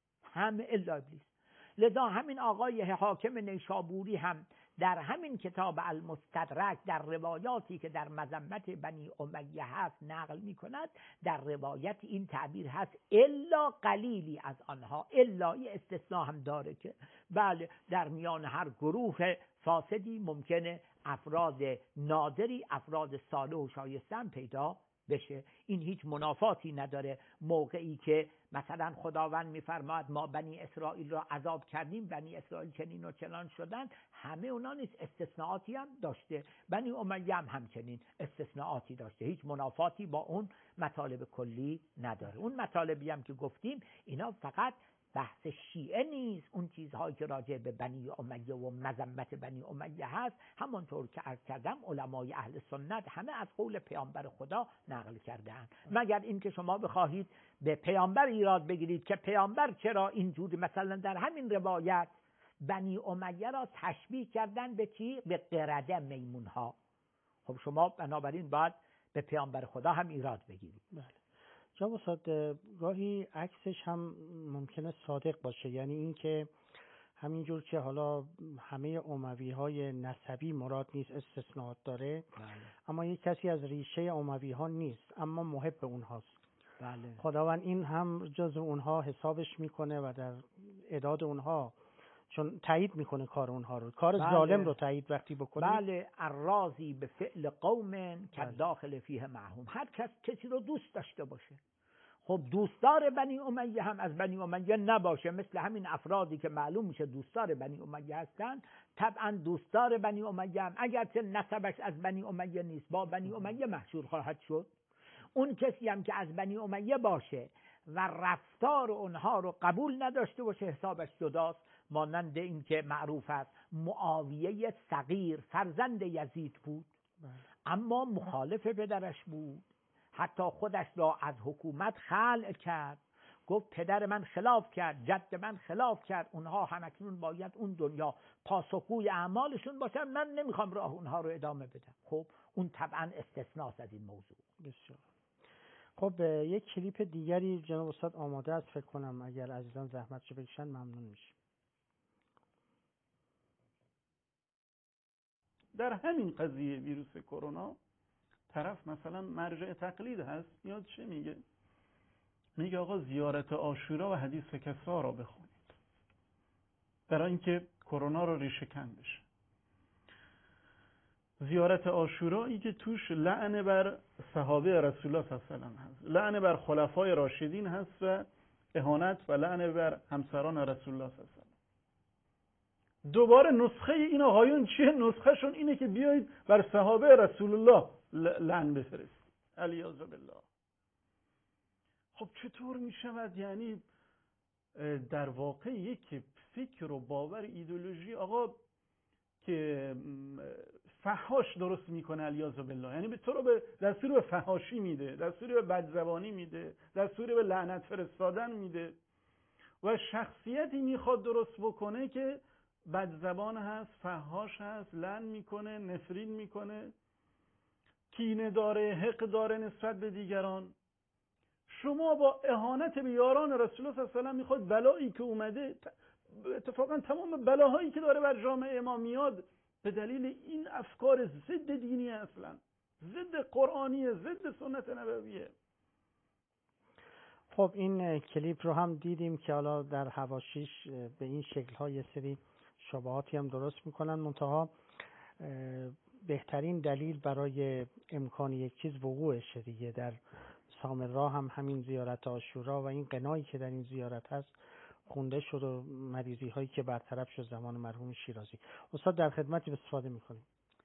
همه الا ابلیس. لذا همین آقای حاکم نیشابوری هم در همین کتاب المستدرک در روایاتی که در مذمت بنی امیه هست نقل میکند، در روایت این تعبیر هست الا قلیلی از آنها، الایی استثناء هم داره که بله در میان هر گروه فاسدی ممکنه افراد نادری، افراد صالح و شایسته پیدا بشه. این هیچ منافاتی نداره. موقعی که مثلا خداوند میفرماد ما بنی اسرائیل را عذاب کردیم، بنی اسرائیل چنین و چنان شدن، همه اونا نیست، استثناءاتی هم داشته. بنی امیه هم همچنین استثناءاتی داشته، هیچ منافاتی با اون مطالب کلی نداره. اون مطالبی هم که گفتیم اینا فقط بحث شیعه نیست، اون چیزهایی که راجع به بنی امیه و مذمت بنی امیه هست، همانطور که عرض کردم علمای اهل سنت همه از قول پیامبر خدا نقل کرده‌اند. مگر اینکه شما بخواهید به پیامبر ایراد بگیرید که پیامبر چرا اینجوری، مثلا در همین روایت بنی امیه را تشبیه کردن به چی؟ به قرده، میمونها. خب شما بنابراین باید به پیامبر خدا هم ایراد بگیرید. بله. جناب استاد، گاهی عکسش هم ممکنه صادق باشه، یعنی این که همینجور که حالا همه اموی های نسبی مراد نیست، استثناءات داره. بله. اما یک کسی از ریشه اموی ها نیست اما محب اونهاست. بله. خداوند این هم جز اونها حسابش میکنه و در اعداد اونها، چون تایید میکنه کار اونها رو، کار بله. ظالم رو تایید وقتی بکنه. بله. الراضی به فعل قوم که داخل فیه معهم، هر کس کسی رو دوست داشته باشه. خب دوستدار بنی امیه هم از بنی امیه نباشه، مثل همین افرادی که معلوم میشه دوستدار بنی امیه هستن، طبعا دوستدار بنی امیه هم اگرچه نسبش از بنی امیه نیست با بنی امیه محشور خواهد شد. اون کسی هم که از بنی امیه باشه و رفتار اونها رو قبول نداشته باشه حسابش جداست، مانند این که معروف است معاویه صغیر فرزند یزید بود اما مخالف پدرش بود، حتی خودش را از حکومت خلع کرد، گفت پدر من خلاف کرد، جد من خلاف کرد، اونها همکنون باید اون دنیا پاسخگوی اعمالشون باشن، من نمیخوام راه اونها رو ادامه بدم. خب اون طبعا استثناست از این موضوع. بسیار خب. یک کلیپ دیگری جناب استاد آماده است فکر کنم، اگر عزیزان زحمتشو بکشن ممنون میشیم. در همین قضیه ویروس کرونا طرف مثلا مرجع تقلید هست، میاد چه میگه؟ میگه آقا زیارت عاشورا و حدیث کسا را بخونید برای اینکه کرونا رو ریشه کن بشه. زیارت عاشورایی که توش لعن بر صحابه رسول الله صلی الله علیه و سلم هست، لعن بر خلفای راشدین هست و اهانت و لعن بر همسران رسول الله صلی الله علیه و سلم. دوباره نسخه این آقایون چیه؟ نسخهشون اینه که بیایید بر صحابه رسول الله لعن بفرستید. علیاذ بالله. خب چطور می شود یعنی در واقع یک فکر و باور ایدئولوژی آقا که فحاش درست میکنه علیاذ بالله، یعنی به تو رو به دستور به فحاشی میده، دستور به بدزبانی میده، دستور به لعنت فرستادن میده و شخصیتی میخواد درست بکنه که بدزبان هست، فحاش هست، لعن میکنه، نفرین میکنه، کینه داره، حق داره نسبت به دیگران. شما با اهانت به یاران رسول الله صلی الله علیه و سلم میخواد بلایی که اومده، اتفاقا تمام بلاهایی که داره بر جامعه ما میاد به دلیل این افکار ضد دینی، اصلا ضد قرآنی، ضد سنت نبویه. خب این کلیپ رو هم دیدیم که حالا در حواشیش به این شکل ها یه سری شبهاتی هم درست میکنن، منتها بهترین دلیل برای امکان یک چیز وقوعشه دیگه. در سامرا هم همین زیارت عاشورا و این قنایی که در این زیارت هست خونده شد و مریضی هایی که برطرف شد زمان مرحوم شیرازی. استاد در خدمتی استفاده میکنیم.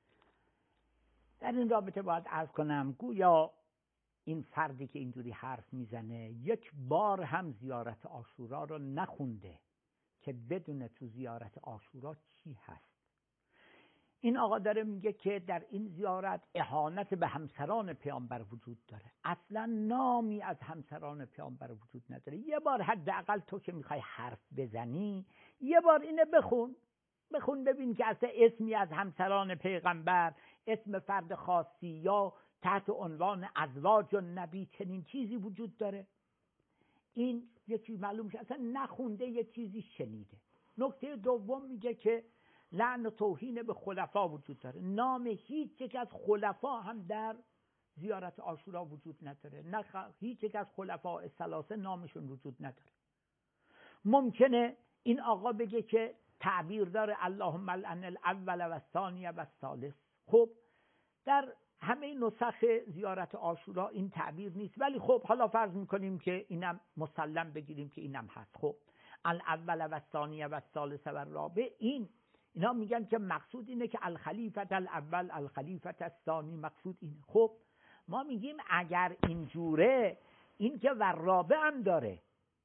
در این رابطه باید عرض کنم گویا این فردی که اینجوری حرف میزنه یک بار هم زیارت عاشورا رو نخونده که بدون تو زیارت عاشورا چی هست. این آقا داره میگه که در این زیارت اهانت به همسران پیامبر وجود داره، اصلا نامی از همسران پیامبر وجود نداره. یه بار حداقل تو که میخوای حرف بزنی یه بار اینه بخون بخون ببین که اصلا اسمی از همسران پیغمبر، اسم فرد خاصی یا تحت عنوان ازواج النبی چنین چیزی وجود داره. این یکی معلوم شه اصلا نخونده، یه چیزی شنیده. نکته دوم میگه که لعن و توهین به خلفا وجود داره، نام هیچ یک از خلفا هم در زیارت عاشورا وجود نداره، نه هیچ یک از خلفاء ثلاثه نامشون وجود نداره. ممکنه این آقا بگه که تعبیر داره اللهم لعن الاول و الثانی و الثالث. خب در همه نسخ زیارت عاشورا این تعبیر نیست، ولی خب حالا فرض میکنیم که اینم مسلم بگیریم که اینم هست. خب الاول و الثانی و الثالث و الرابع، این اینا میگن که مقصود اینه که الخلیفت الاول الخلیفت الثانی، مقصود اینه. خب ما میگیم اگر اینجوره، این که و الرابع هم داره،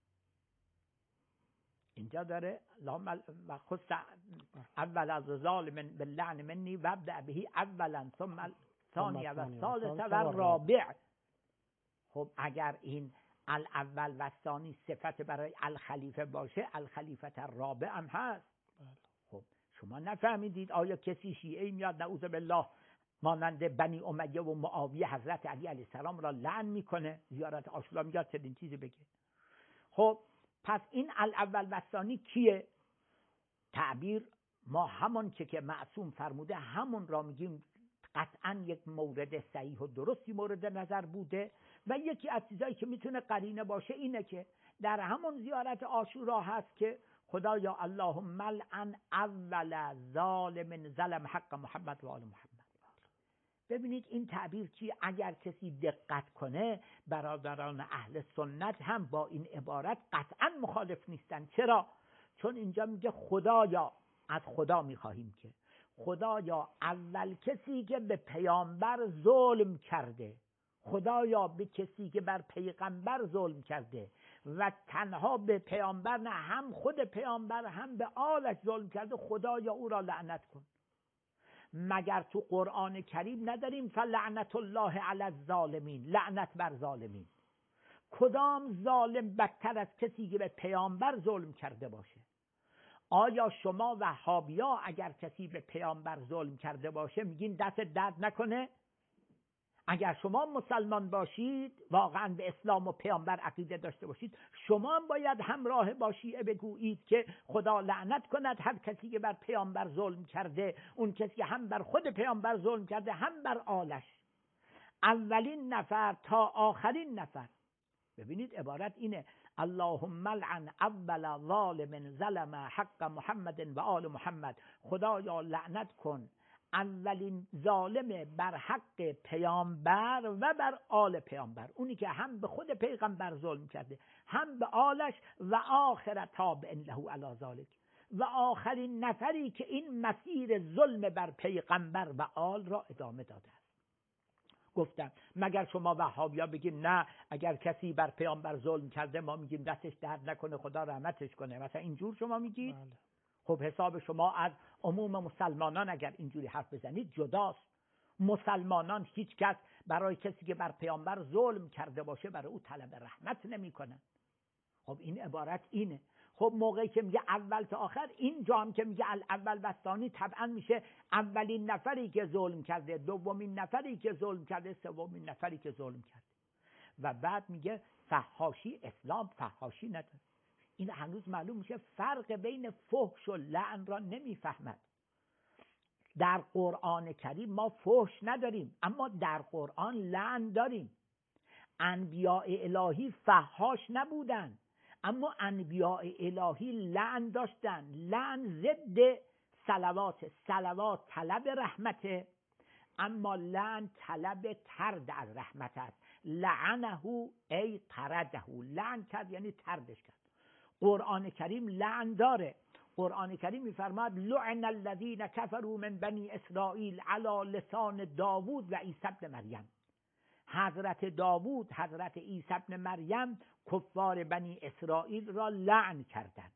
اینجا داره اللهم و خص اول از ظالم باللعن منی و ابدأ به اولا ثم الثانی و الثالث و الرابع. خب اگر این الاول و الثانی صفت برای الخلیفه باشه، الخلیفت الرابع هم هست. خب شما نفهمیدید آیا کسی شیعه میاد نعوذ بالله مانند بنی امیه و معاویه حضرت علی علیه السلام را لعن میکنه، زیارت عاشورا میاد چنین چیزی بگه؟ خب پس این الاول و ثانی کیه؟ تعبیر ما همون که که معصوم فرموده همون را میگیم، قطعا یک مورد صحیح و درستی مورد نظر بوده. و یکی از چیزایی که میتونه قرینه باشه اینه که در همون زیارت عاشورا هست که خدایا اللهم لعن اول ظالم ظلم حق محمد و آل محمد. ببینید این تعبیر چی؟ اگر کسی دقت کنه برادران اهل سنت هم با این عبارت قطعا مخالف نیستن. چرا؟ چون اینجا میگه خدایا، از خدا میخواهیم که خدایا اول کسی که به پیامبر ظلم کرده، خدایا به کسی که بر پیغمبر ظلم کرده و تنها به پیامبر نه، هم خود پیامبر هم به آلش ظلم کرده، خدایا او را لعنت کن. مگر تو قرآن کریم نداریم فلعنت الله علی الظالمین، لعنت بر ظالمین؟ کدام ظالم بدتر از کسی که به پیامبر ظلم کرده باشه؟ آیا شما وهابیا اگر کسی به پیامبر ظلم کرده باشه میگین دست درد نکنه؟ اگر شما مسلمان باشید، واقعا به اسلام و پیامبر عقیده داشته باشید، شما هم باید همراه با شیعه بگویید که خدا لعنت کند هر کسی که بر پیامبر ظلم کرده، اون کسی که هم بر خود پیامبر ظلم کرده هم بر آلش، اولین نفر تا آخرین نفر. ببینید عبارت اینه: اللهم لعن اول ظالم ظلم حق محمد و آل محمد. خدایا لعنت کن اولین ظالم بر حق پیامبر و بر آل پیامبر، اونی که هم به خود پیغمبر ظلم کرده هم به آلش، و آخر تابع له علی ذلک، و آخرین نفری که این مسیر ظلم بر پیغمبر و آل را ادامه داده است. گفتم مگر شما وهابیا بگیم نه اگر کسی بر پیامبر ظلم کرده ما میگیم دستش درد نکنه خدا رحمتش کنه، مثلا اینجور شما میگید؟ بله. خب حساب شما از عموم مسلمانان اگر اینجوری حرف بزنید جداست. مسلمانان هیچ کس برای کسی که بر پیامبر ظلم کرده باشه برای او طلب رحمت نمی کنن. خب این عبارت اینه. خب موقعی که میگه اول تا آخر، این جا هم که میگه اول و ثانی طبعا میشه اولین نفری که ظلم کرده، دومین نفری که ظلم کرده، سومین نفری که ظلم کرده. و بعد میگه فحاشی، اسلام فحاشی نداره. این هنوز معلوم میشه فرق بین فحش و لعن را نمیفهمد. در قرآن کریم ما فحش نداریم، اما در قرآن لعن داریم. انبیاء الهی فحاش نبودن، اما انبیاء الهی لعن داشتن. لعن ضد صلوات، صلوات طلب رحمته، اما لعن طلب طرد از رحمت است. لعنه ای طرده، لعن کرد یعنی طردش کرد. قرآن کریم لعن داره. قرآن کریم میفرماد لعن الذین کفروا من بنی اسرائیل علی لسان داوود و عیسی ابن مریم. حضرت داوود، حضرت عیسی ابن مریم کفار بنی اسرائیل را لعن کردند.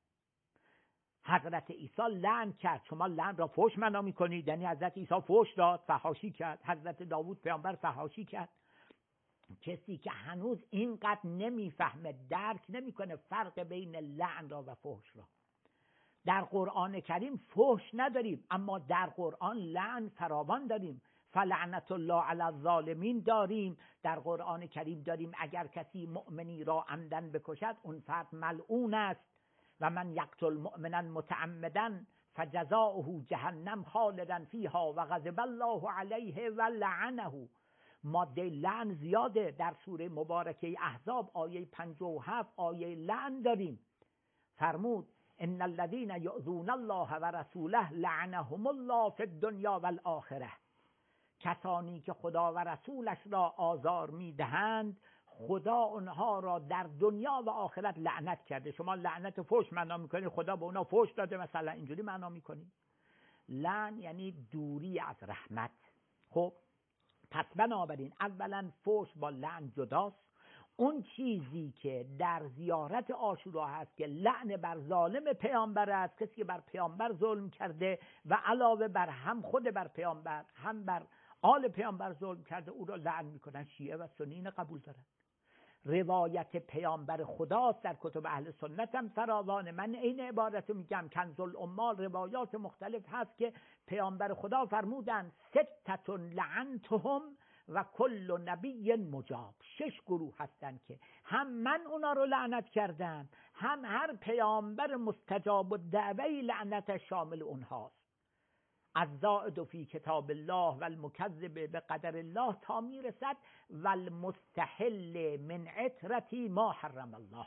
حضرت عیسی لعن کرد. شما لعن را فحش معنا می‌کنید، یعنی حضرت عیسی فحش داد، فحاشی کرد. حضرت داوود پیامبر فحاشی کرد. کسی که هنوز اینقدر نمیفهمه، درک نمیکنه فرق بین لعن را و فحش را. در قرآن کریم فحش نداریم، اما در قرآن لعن فراوان داریم. فلعنت الله علی الظالمین داریم. در قرآن کریم داریم اگر کسی مؤمنی را عمدن بکشد اون فرد ملعون است. و من یقتل مؤمنا متعمدا فجزاؤه جهنم خالدا فیها و غضب الله علیه و لعنه. ماده لعن زیاده. در سوره مبارکه احزاب آیه پنجاه و هفت آیه لعن داریم. فرمود ان الذين يؤذون الله و رسوله لعنهم الله فی الدنیا والآخره. کسانی که خدا و رسولش را آزار میدهند خدا اونها را در دنیا و آخرت لعنت کرده. شما لعنت فحش معنا میکنید خدا به اونها فحش داده، مثلا اینجوری معنا میکنید. لعن یعنی دوری از رحمت. خب پس بنابراین اولا فحش با لعن جداست. اون چیزی که در زیارت عاشورا هست که لعن بر ظالم پیامبر است، کسی که بر پیامبر ظلم کرده و علاوه بر هم خود بر پیامبر هم بر آل پیامبر ظلم کرده، او را لعن میکنن. شیعه و سنی قبول دارن. روایت پیامبر خداست در کتب اهل سنت هم فراوانه. من این عبارت رو میگم، کنز الامال روایات مختلف هست که پیامبر خدا فرمودن ستتون لعنتهم و کل نبی مجاب. شش گروه هستن که هم من اونا رو لعنت کردم، هم هر پیامبر مستجاب الدعوی لعنت شامل اونهاست. الزائد فی کتاب الله و المکذب به قدر الله تا میرسد و المستحل من عطرتی ما حرم الله.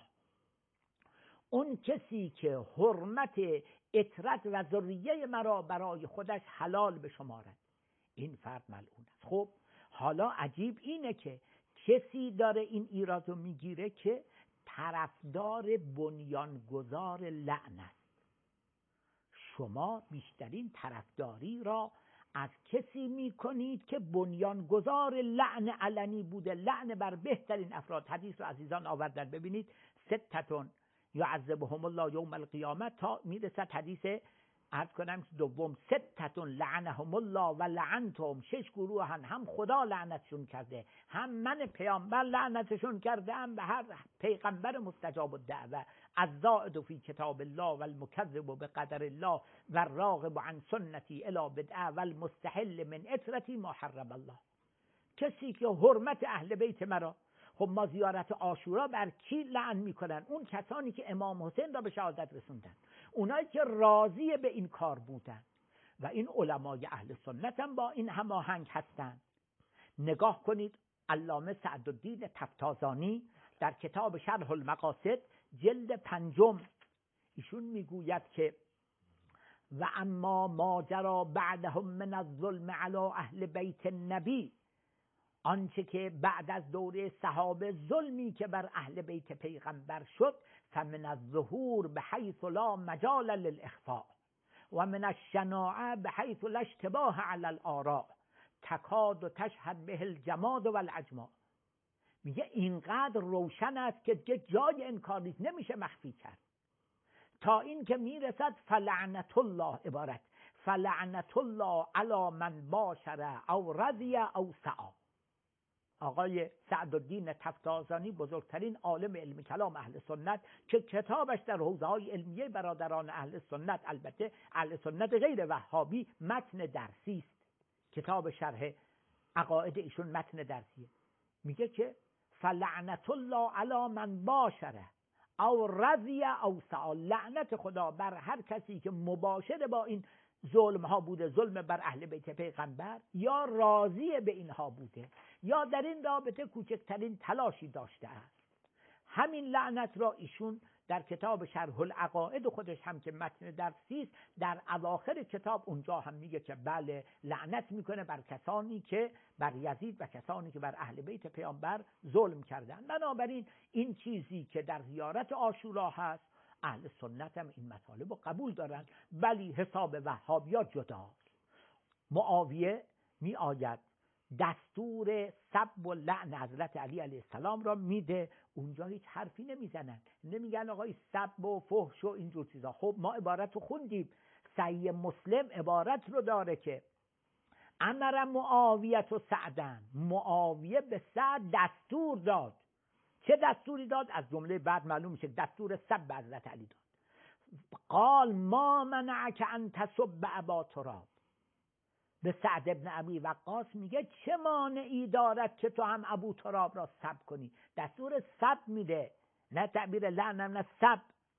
اون کسی که حرمت عطرت و ذریه مرا برای خودش حلال بشمارد، این فرد ملعون است. خب حالا عجیب اینه که کسی داره این ایرادو میگیره که طرفدار بنیانگذار لعن است. شما بیشترین طرفداری را از کسی میکنید که بنیانگذار لعن علنی بوده، لعن بر بهترین افراد. حدیث رو عزیزان آوردن، ببینید ستتون یعذبهم الله یوم القیامه تا میرسد حدیث عرض کنم دوم، ستتون لعنهم الله و لعنتهم، شش گروه هم, هم خدا لعنتشون کرده هم من پیامبر لعنتشون کرده هم به هر پیغمبر مستجاب الدعوه، الزائد فی کتاب الله و المکذب بقدر الله و الراغب عن سنتی الی بدعه و المستحل من اطرتی ما حرم الله. کسی که حرمت اهل بیت مرا، خب ما زیارت عاشورا بر کی لعن میکنن؟ اون کسانی که امام حسین را به شهادت رسوندن، اونایی که راضی به این کار بودن. و این علمای اهل سنت هم با این هماهنگ هستند. نگاه کنید علامه سعدالدین تفتازانی در کتاب شرح المقاصد جلد پنجم ایشون میگوید که و اما ما جرى بعدهم من الظلم علی اهل بیت النبی، آنچه که بعد از دوره صحابه ظلمی که بر اهل بیت پیغمبر شد، فمن الظهور بحیث لا مجال للاخفاء و من الشناعه بحیث لا اشتباه علی الاراء تکاد و تشهد به الجماد و الاجماع. میگه اینقدر روشن است که دیگه جای انکار نیست، نمیشه مخفی کرد، تا این که میرسد فلعنت الله، عبارت فلعنت الله علی من باشر او رضی او سعی. آقای سعدالدین تفتازانی بزرگترین عالم علم کلام اهل سنت که کتابش در حوزه‌های علمیه برادران اهل سنت، البته اهل سنت غیر وهابی، متن درسی است. کتاب شرح عقاید ایشون متن درسیه. میگه که فلعنت الله علی من باشره او رضی او سعی، لعنت خدا بر هر کسی که مباشر با این ظلم ها بوده، ظلم بر اهل بیت پیغمبر، یا راضی به اینها بوده یا در این رابطه کوچکترین تلاشی داشته است. همین لعنت را ایشون در کتاب شرح العقاید خودش هم که متن درسی است، در اواخر کتاب اونجا هم میگه که بله لعنت میکنه بر کسانی که بر یزید و کسانی که بر اهل بیت پیامبر ظلم کردن. بنابراین این چیزی که در زیارت عاشورا هست، اهل سنت هم این مطالب رو قبول دارن، ولی حساب وهابیا جداست. معاویه می آید دستور سب و لعن حضرت علی علیه السلام را میده، اونجا هیچ حرفی نمیزنن، نمیگن آقای سب و فحش و اینجور چیزا. خب ما عبارت رو خوندیم، صحیح مسلم عبارت رو داره که امر معاویت و سعدن، معاویه به سعد دستور داد. چه دستوری داد؟ از جمله بعد معلوم میشه دستور سب به حضرت علی داد. قال ما منعک ان تسب ابا تراب. به سعد ابن ابی وقاص میگه چه مانعی دارد که تو هم ابو تراب را سب کنی؟ دستور سب میده، نه تعبیر لعن، نه سب.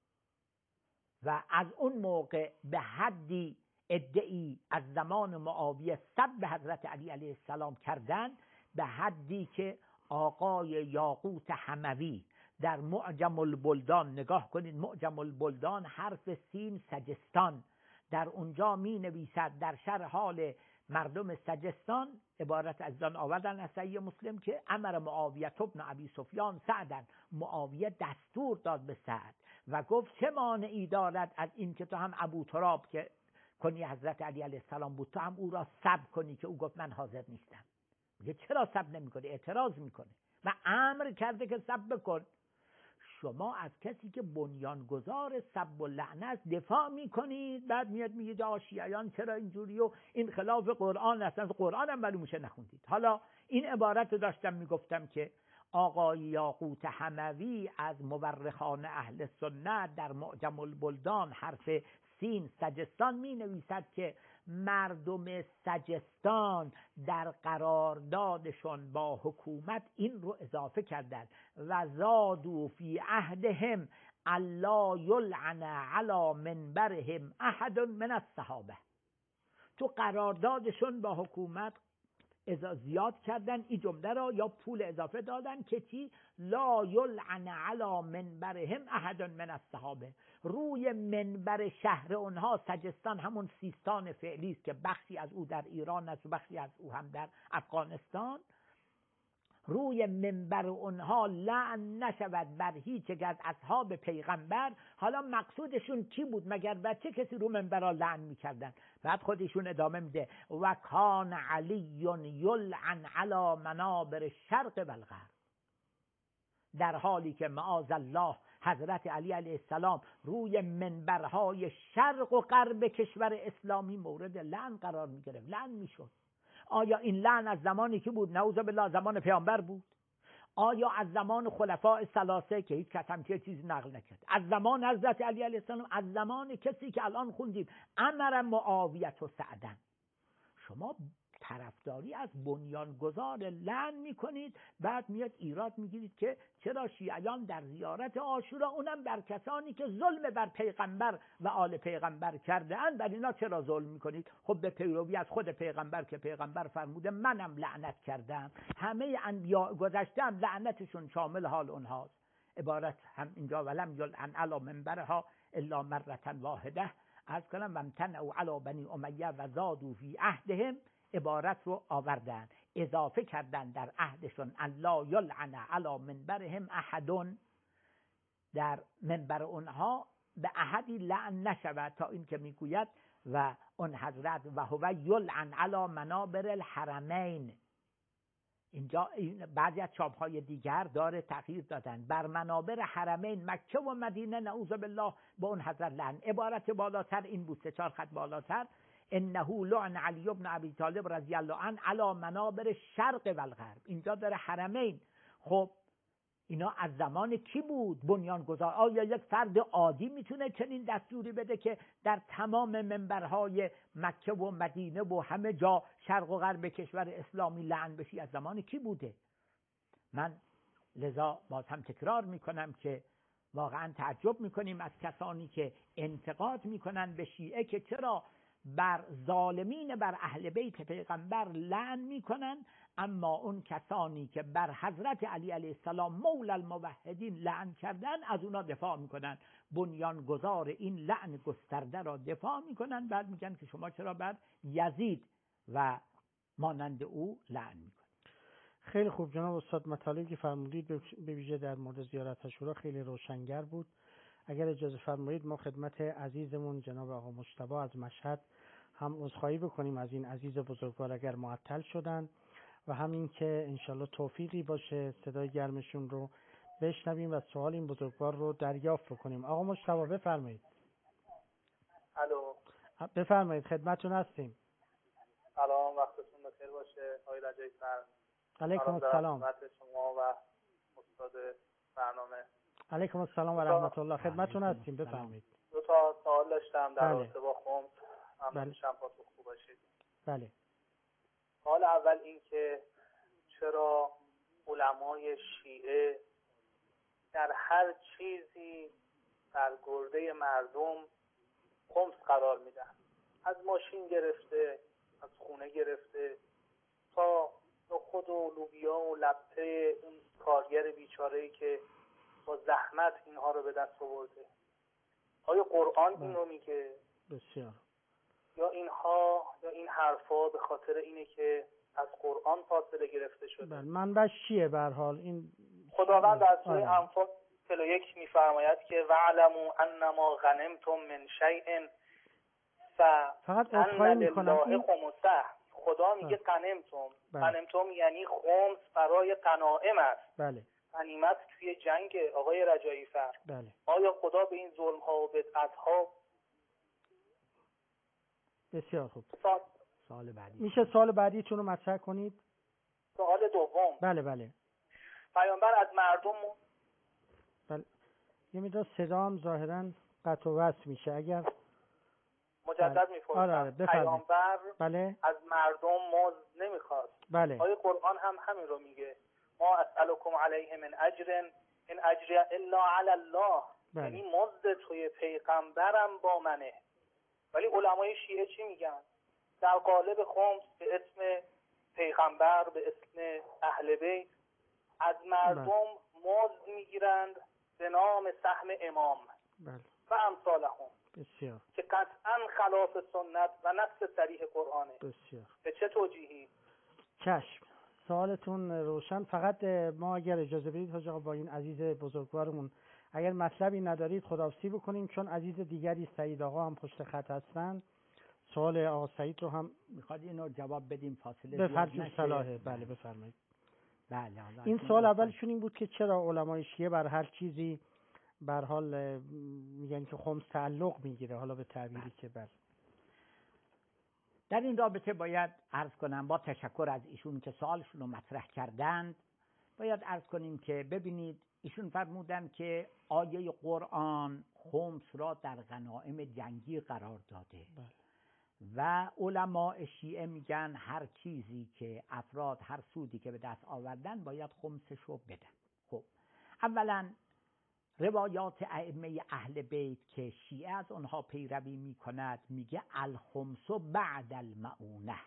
و از اون موقع به حدی ادعی از زمان معاویه سب به حضرت علی علیه السلام کردن، به حدی که آقای یاقوت حموی در معجم البلدان، نگاه کنید معجم البلدان حرف سین سجستان، در اونجا می نویسد در شرح حال مردم سجستان، عبارت از دان آوردن از صحیح مسلم که امر معاویه ابن ابی سفیان سعدن، معاویه دستور داد به سعد و گفت چه مانعی دارد از این که تو هم ابو تراب که کنی حضرت علی علیه السلام بود، تو هم او را سب کنی، که او گفت من حاضر نیستم. میگه چرا سب نمیکنه؟ اعتراض میکنه و امر کرده که سب بکن. شما از کسی که بنیانگذار سب و لعنت است دفاع میکنید، بعد میاد میگه جا شیعیان چرا اینجوری و این خلاف قرآن است. قرآن هم معلوم میشه نخوندید. حالا این عبارت رو داشتم میگفتم که آقای یاقوت حموی از مورخان اهل سنت در معجم البلدان حرف سین سجستان می نویسد که مردم سجستان در قراردادشون با حکومت این رو اضافه کردند و زادوا فی عهدهم الا یلعن علی منبرهم احد من الصحابه. تو قراردادشون با حکومت زیاد کردن این جمله را، یا پول اضافه دادن که چی؟ لا یلعن علی منبرهم احد من الصحابه. روی منبر شهر اونها سجستان، همون سیستان فعلی است که بخشی از او در ایران است و بخشی از او هم در افغانستان، روی منبر اونها لعن نشود بر هیچ یک از اصحاب پیغمبر. حالا مقصودشون کی بود؟ مگر بر چه کسی رو منبرها لعن میکردن؟ بعد خودشون ادامه میده و کان علی یلعن علی منابر الشرق و الغرب، در حالی که معاذ الله حضرت علی علیه السلام روی منبرهای شرق و غرب کشور اسلامی مورد لعن قرار میگرفت، لعن میشد. آیا این لعن از زمانی که بود؟ نعوذ بالله زمان پیامبر بود؟ آیا از زمان خلفاء ثلاثه که هیچ کس همچین چیزی نقل نکرد؟ از زمان حضرت علی علیه السلام؟ از زمان کسی که الان خوندیم امر معاویه و سعدن؟ شما طرفداری از بنیانگذار لعن میکنید، بعد میاد ایراد میگیرید که چرا شیعیان در زیارت عاشورا، اونم بر کسانی که ظلم بر پیغمبر و آل پیغمبر کرده اند، بر اینا چرا ظلم میکنید؟ خب به پیروی از خود پیغمبر که پیغمبر فرموده منم لعنت کردم، همه انبیاء گذشتم لعنتشون شامل حال اونهاست. عبارت هم اینجا ولم یلعن علی منبرها الا مرة واحده، از کنم وامتنعوا علی بنی امیه و زادوا فی عهدهم، عبارت رو آوردن اضافه کردن در عهدشون الله یلعن علی منبرهم احدون، در منبر اونها به احدی لعن نشود، تا این که میگوید و اون حضرت و هو یلعن علی منابر الحرمین. اینجا بعضی از چاپ‌های دیگر داره تغییر دادن بر منابر حرمین مکه و مدینه، نعوذ بالله با اون حضرت لعن. عبارت بالاتر این بود، سه چهار خط بالاتر، انه لعن علی ابن ابی طالب رضی الله عنه علی منابر الشرق و الغرب. اینجا داره حرمین. خب اینا از زمان کی بود بنیانگذار؟ آیا یک فرد عادی میتونه چنین دستوری بده که در تمام منبرهای مکه و مدینه و همه جا شرق و غرب کشور اسلامی لعن بشی؟ از زمان کی بوده؟ من لذا باز هم تکرار میکنم که واقعا تعجب میکنیم از کسانی که انتقاد میکنن به شیعه که چرا بر ظالمین بر اهل بیت پیغمبر لعن میکنن، اما اون کسانی که بر حضرت علی علیه السلام مولا الموحدین لعن کردن از اونا دفاع میکنن، بنیانگذار این لعن گسترده را دفاع میکنن، بعد میگن که شما چرا بر یزید و مانند او لعن میکنید. خیلی خوب جناب استاد، مطالبی که فرمودید به ویژه در مورد زیارت عاشورا خیلی روشنگر بود. اگر اجازه فرمایید ما خدمت عزیزمون جناب آقا مجتبی از مشهد هم عذرخواهی بکنیم از این عزیز بزرگوار اگر معطل شدن، و همین که انشالله توفیقی باشه صدای گرمشون رو بشنویم و سوال این بزرگوار رو دریافت بکنیم. آقا مجتبی بفرمایید. الو، بفرمایید خدمتتون هستیم. سلام، وقتتون بخیر باشه آقای رجایی فر. علیکم السلام. خدمت شما و استاد برنامه. علیکم السلام و رحمت الله. خدمتتون هستیم، بفرمایید. دو تا سوال داشتم در بله. رابطه با خمس. بله. میشم پاسخ خوب باشید. بله. سوال اول این که چرا علمای شیعه در هر چیزی در گرده مردم خمس قرار میدن، از ماشین گرفته، از خونه گرفته، تا خود و لوبیا و لبته اون کارگر بیچاره‌ای که با زحمت اینها رو به دست آورده. آیا قرآن این رو میگه؟ بسیار. یا اینها یا این حرفا به خاطر اینه که از قرآن فاصله گرفته شده؟ بله. منبعش چیه به هر حال؟ این خداوند در سوره انفال چهل و یک میفرماید که وعلموا انما غنمتم من شیء فقط اصخایی میکنم این خمسه. خدا میگه غنمتم. غنمتم یعنی خمس برای غنائم است. بله. غنیمت توی جنگ آقای رجایی فر. بله. آیا خدا به این ظلم ها و بدعت ها؟ بسیار خوب. سال... سوال بعدی میشه سوال بعدیتون رو مطرح کنید؟ سوال دوم. بله بله. پیامبر از مردم بله. یه میدار صدام ظاهراً قطع و وصل میشه. اگر مجدد میپرسم. آره آره پیامبر بله. از مردم مزد نمیخواست. بله. آیه قرآن هم همین رو میگه. ما اسألکم علیه من اجر ان اجری الا علی الله. بله. یعنی مزد توی پیغمبرم با منه. ولی علمای شیعه چی میگن؟ در قالب خمس به اسم پیغمبر، به اسم اهل بیت از مردم مزد میگیرند به نام سهم امام. بله. و امثالهم. بسیار. که قطعا خلاف سنت و نص صریح قرآنه. بسیار. به چه توجیهی؟ چشم. سوالتون روشن. فقط ما اگر اجازه بدید حاج آقا با این عزیز بزرگوارمون اگر مطلبی ندارید خداحافظی بکنیم، چون عزیز دیگری سعید آقا هم پشت خط هستن. سوال آقا سعید رو هم میخواد اینو جواب بدیم فاصله به زیاد فرض نشه. صلاحه. بله بفرمایید. بله حالا این سوال اولشون این بود که چرا علمای شیعه بر هر چیزی به هر حال میگن که خمس تعلق میگیره، حالا به تعبیری که بله. در این رابطه باید عرض کنم با تشکر از ایشون که سوالشون رو مطرح کردند، باید عرض کنیم که ببینید ایشون فرمودن که آیه قرآن خمس را در غنایم جنگی قرار داده بله. و علماء شیعه میگن هر چیزی که افراد هر سودی که به دست آوردن باید خمسش رو بدن. خب اولا روایات ائمه اهل بیت که شیعه از آنها پیروی میکند میگه الخمس بعد المعونه،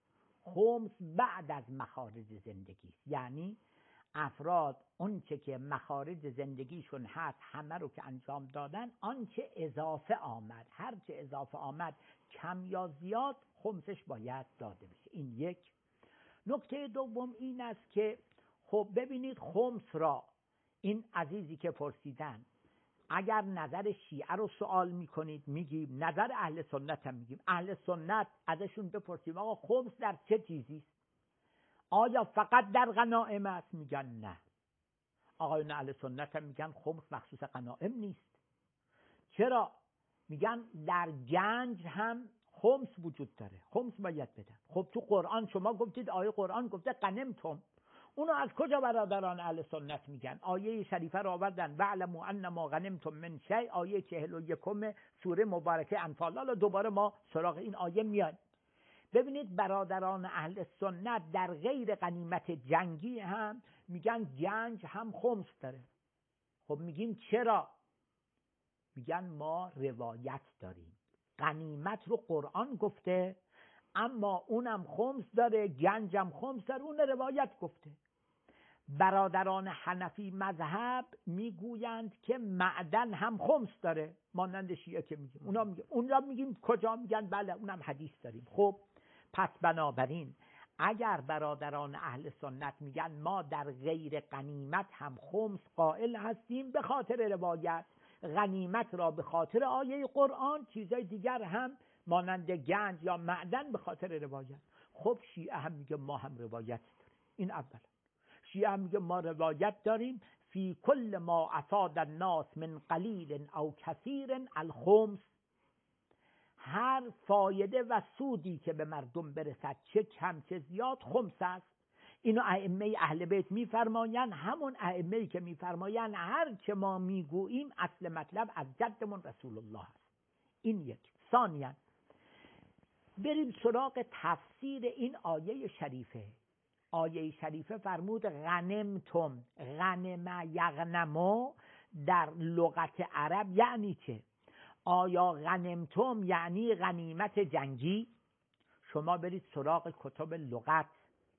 خمس بعد از مخارج زندگی، یعنی افراد اونچه که مخارج زندگیشون هست همه رو که انجام دادن، آنچه اضافه آمد، هر چه اضافه آمد کم یا زیاد خمسش باید داده بشه. این یک. نکته دوم این است که خب ببینید خمس را این عزیزی که پرسیدن اگر نظر شیعه رو سوال میکنید میگیم، نظر اهل سنت هم میگیم. اهل سنت ازشون بپرسیم آقا خمس در چه چیزی است؟ آیا فقط در غنائم است؟ میگن نه. آقایون اهل سنت هم میگن خمس مخصوص غنائم نیست. چرا؟ میگن در گنج هم خمس وجود داره، خمس باید بدن. خب تو قرآن شما گفتید، آیه قرآن گفته غنمتم، اونو از کجا برادران اهل سنت میگن؟ آیه شریفه را آوردن وعلموا انما غنمتم من شیء، آیه چهل و یکم سوره مبارکه انفال. حالا دوباره ما سراغ این آیه میایم. ببینید برادران اهل سنت در غیر غنیمت جنگی هم میگن گنج هم خمس داره. خب میگیم چرا؟ میگن ما روایت داریم، غنیمت رو قرآن گفته اما اونم خمس داره، گنجم خمس داره، اون روایت گفته. برادران حنفی مذهب میگویند که معدن هم خمس داره، مانند شیعه که میگیم. اونا میگن اونجا میگیم کجا؟ میگن بله اونم حدیث داریم. خب پس بنابراین اگر برادران اهل سنت میگن ما در غیر غنیمت هم خمس قائل هستیم به خاطر روایت، غنیمت را به خاطر آیه قرآن، چیزای دیگر هم مانند گنج یا معدن به خاطر روایت. خب شیعه هم میگه ما هم روایت داریم. این اول. شیعه هم میگه ما روایت داریم فی کل ما افاد الناس من قلیل او کثیر الخمس، هر فایده و سودی که به مردم برسد چه کم چه زیاد خمس است. اینو ائمه اهل بیت میفرمایند، همون ائمه‌ای که میفرمایند هر چه ما میگوییم اصل مطلب از جدمون رسول الله است. این یک. ثانیاً بریم سراغ تفسیر این آیه شریفه. آیه شریفه فرمود غنمتم، غنم یغنمو در لغت عرب یعنی چه؟ آیا غنمتم یعنی غنیمت جنگی؟ شما برید سراغ کتب لغت،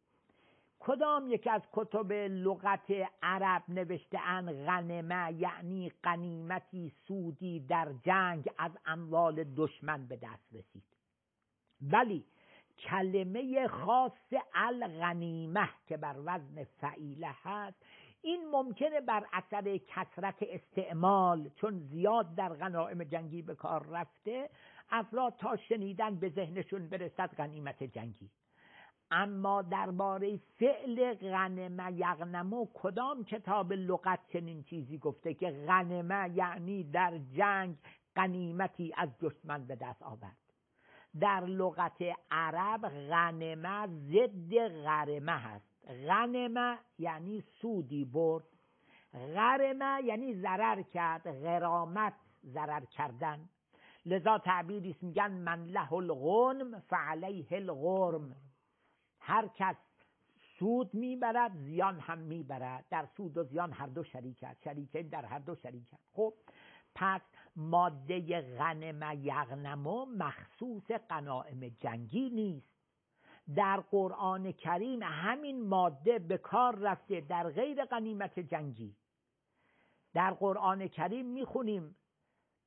کدام یکی از کتب لغت عرب نوشته اند غنمه یعنی غنیمتی، سودی در جنگ از اموال دشمن به دست رسید؟ ولی کلمه خاص الغنیمه که بر وزن فعیله هست، این ممکنه بر اثر کثرت استعمال، چون زیاد در غنایم جنگی به کار رفته، افراد تا شنیدن به ذهنشون برسد غنیمت جنگی. اما درباره فعل غنمه یغنمو کدام کتاب لغت چنین چیزی گفته که غنمه یعنی در جنگ غنیمتی از دشمن به دست آورد؟ در لغت عرب غنمه ضد غرمه هست. غنمه یعنی سودی برد، غرمه یعنی ضرر کرد، غرامت ضرر کردن. لذا تعبیری است میگن من له الغنم فعلیه الغرم، هر کس سود میبرد زیان هم میبرد، در سود و زیان هر دو شریکت، شریکین در هر دو شریکت. خب پس ماده غنم یغنمو مخصوص غنایم جنگی نیست. در قرآن کریم همین ماده به کار رفته در غیر غنیمت جنگی. در قرآن کریم میخونیم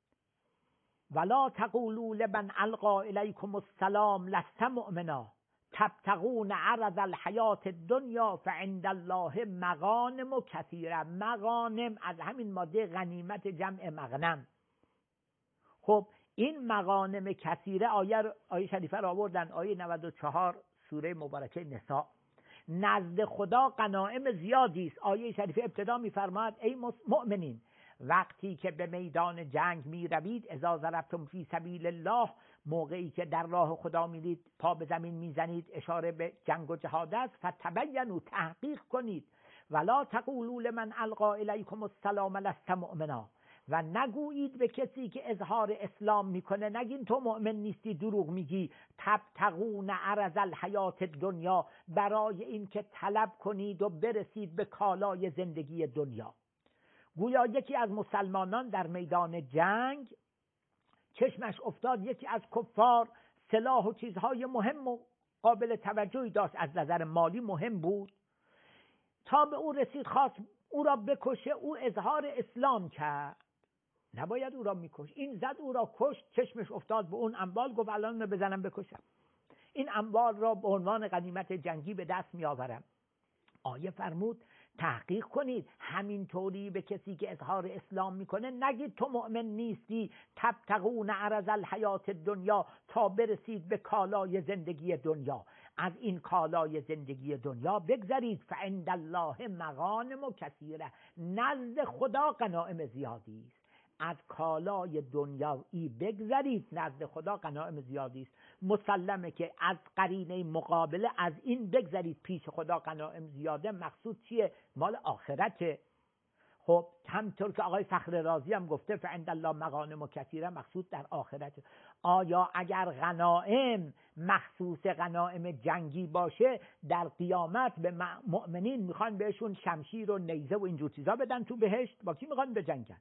ولا تقولوا لمن القى الیکم السلام لست مؤمنا، تبتغون عرض الحیات الدنیا فعند الله مغانم کثیره. مغانم از همین ماده غنیمت جمع مغنم. خب این مغانم کثیره آیه, آیه شریفه را آوردن، آیه نود و چهار سوره مبارکه نساء. نزد خدا غنایم زیادی است. آیه شریفه ابتدا می‌فرماید ای مؤمنین وقتی که به میدان جنگ می روید، اذا ضربتم فی سبیل الله، موقعی که در راه خدا میرید پا به زمین میزنید، اشاره به جنگ و جهاد است. فتبینوا، تحقیق کنید. ولا تقولوا لمن القى الیکم السلام لست مؤمنا، و نگویید به کسی که اظهار اسلام میکنه، نگین تو مؤمن نیستی، دروغ میگی. تبتغون عرض الحیات الدنیا، برای این که طلب کنید و برسید به کالای زندگی دنیا. گویا یکی از مسلمانان در میدان جنگ چشمش افتاد یکی از کفار سلاح و چیزهای مهم و قابل توجهی داشت، از نظر مالی مهم بود. تا به او رسید خواست او را بکشه، او اظهار اسلام کرد، نباید او را میکش. این زد او را کشت، چشمش افتاد به اون اموال، گفت الان بزنم بکشم، این اموال را به عنوان غنیمت جنگی به دست میآورم. آیه فرمود تحقیق کنید، همینطوری به کسی که اظهار اسلام میکنه نگید تو مؤمن نیستی. تبتغون عرض الحیات الدنیا، تا برسید به کالای زندگی دنیا. از این کالای زندگی دنیا بگذرید. فعند الله مغانم کثیره، نزد خدا غنایم زیادی است. از کالای دنیایی بگذرید، نزد خدا غنایم زیادی است. مسلمه که از قرینه مقابله از این بگذرید، پیش خدا غنایم زیاده، مقصود چیه؟ مال آخرته. خب همطور که آقای فخر رازی هم گفته فعند الله مغانم کثیره، مقصود در آخرته. آیا اگر غنایم مخصوص غنایم جنگی باشه، در قیامت به مؤمنین میخوان بهشون شمشیر و نیزه و اینجور چیزا بدن تو بهشت؟ با کی میخوان بجنگن؟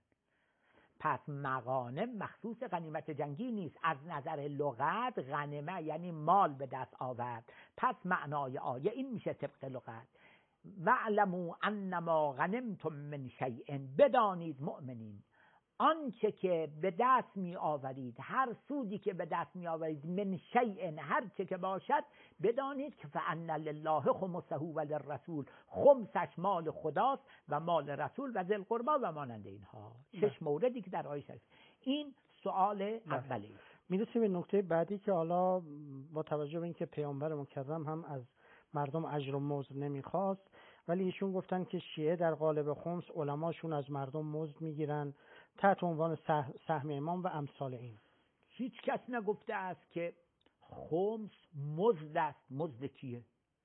پس مغانم مخصوص غنیمت جنگی نیست. از نظر لغت غنیمه یعنی مال به دست آورد. پس معنای آیه این میشه طبق لغت. وَاعْلَمُوا أَنَّمَا غَنِمْتُم مِّن شَيْءٍ، بدانید مؤمنین آنچه که به دست می آورید، هر سودی که به دست می آورید، من شیء، هر چه که باشد، بدانید که فأن لله خمسه و للرسول، خمسش مال خداست و مال رسول و ذی القربی و مانند اینها. شش موردی که در آیه شریف. این سوال اولی. میرسیم به نکته بعدی که حالا با توجه به اینکه پیامبر مکرم هم از مردم اجر و مزد نمیخواست، ولی ایشون گفتن که شیعه در قالب خمس علماشون از مردم مزد میگیرن تحت عنوان سهم امام و امثال این. هیچ کس نگفته است که خمس مزد است. مزد کیه؟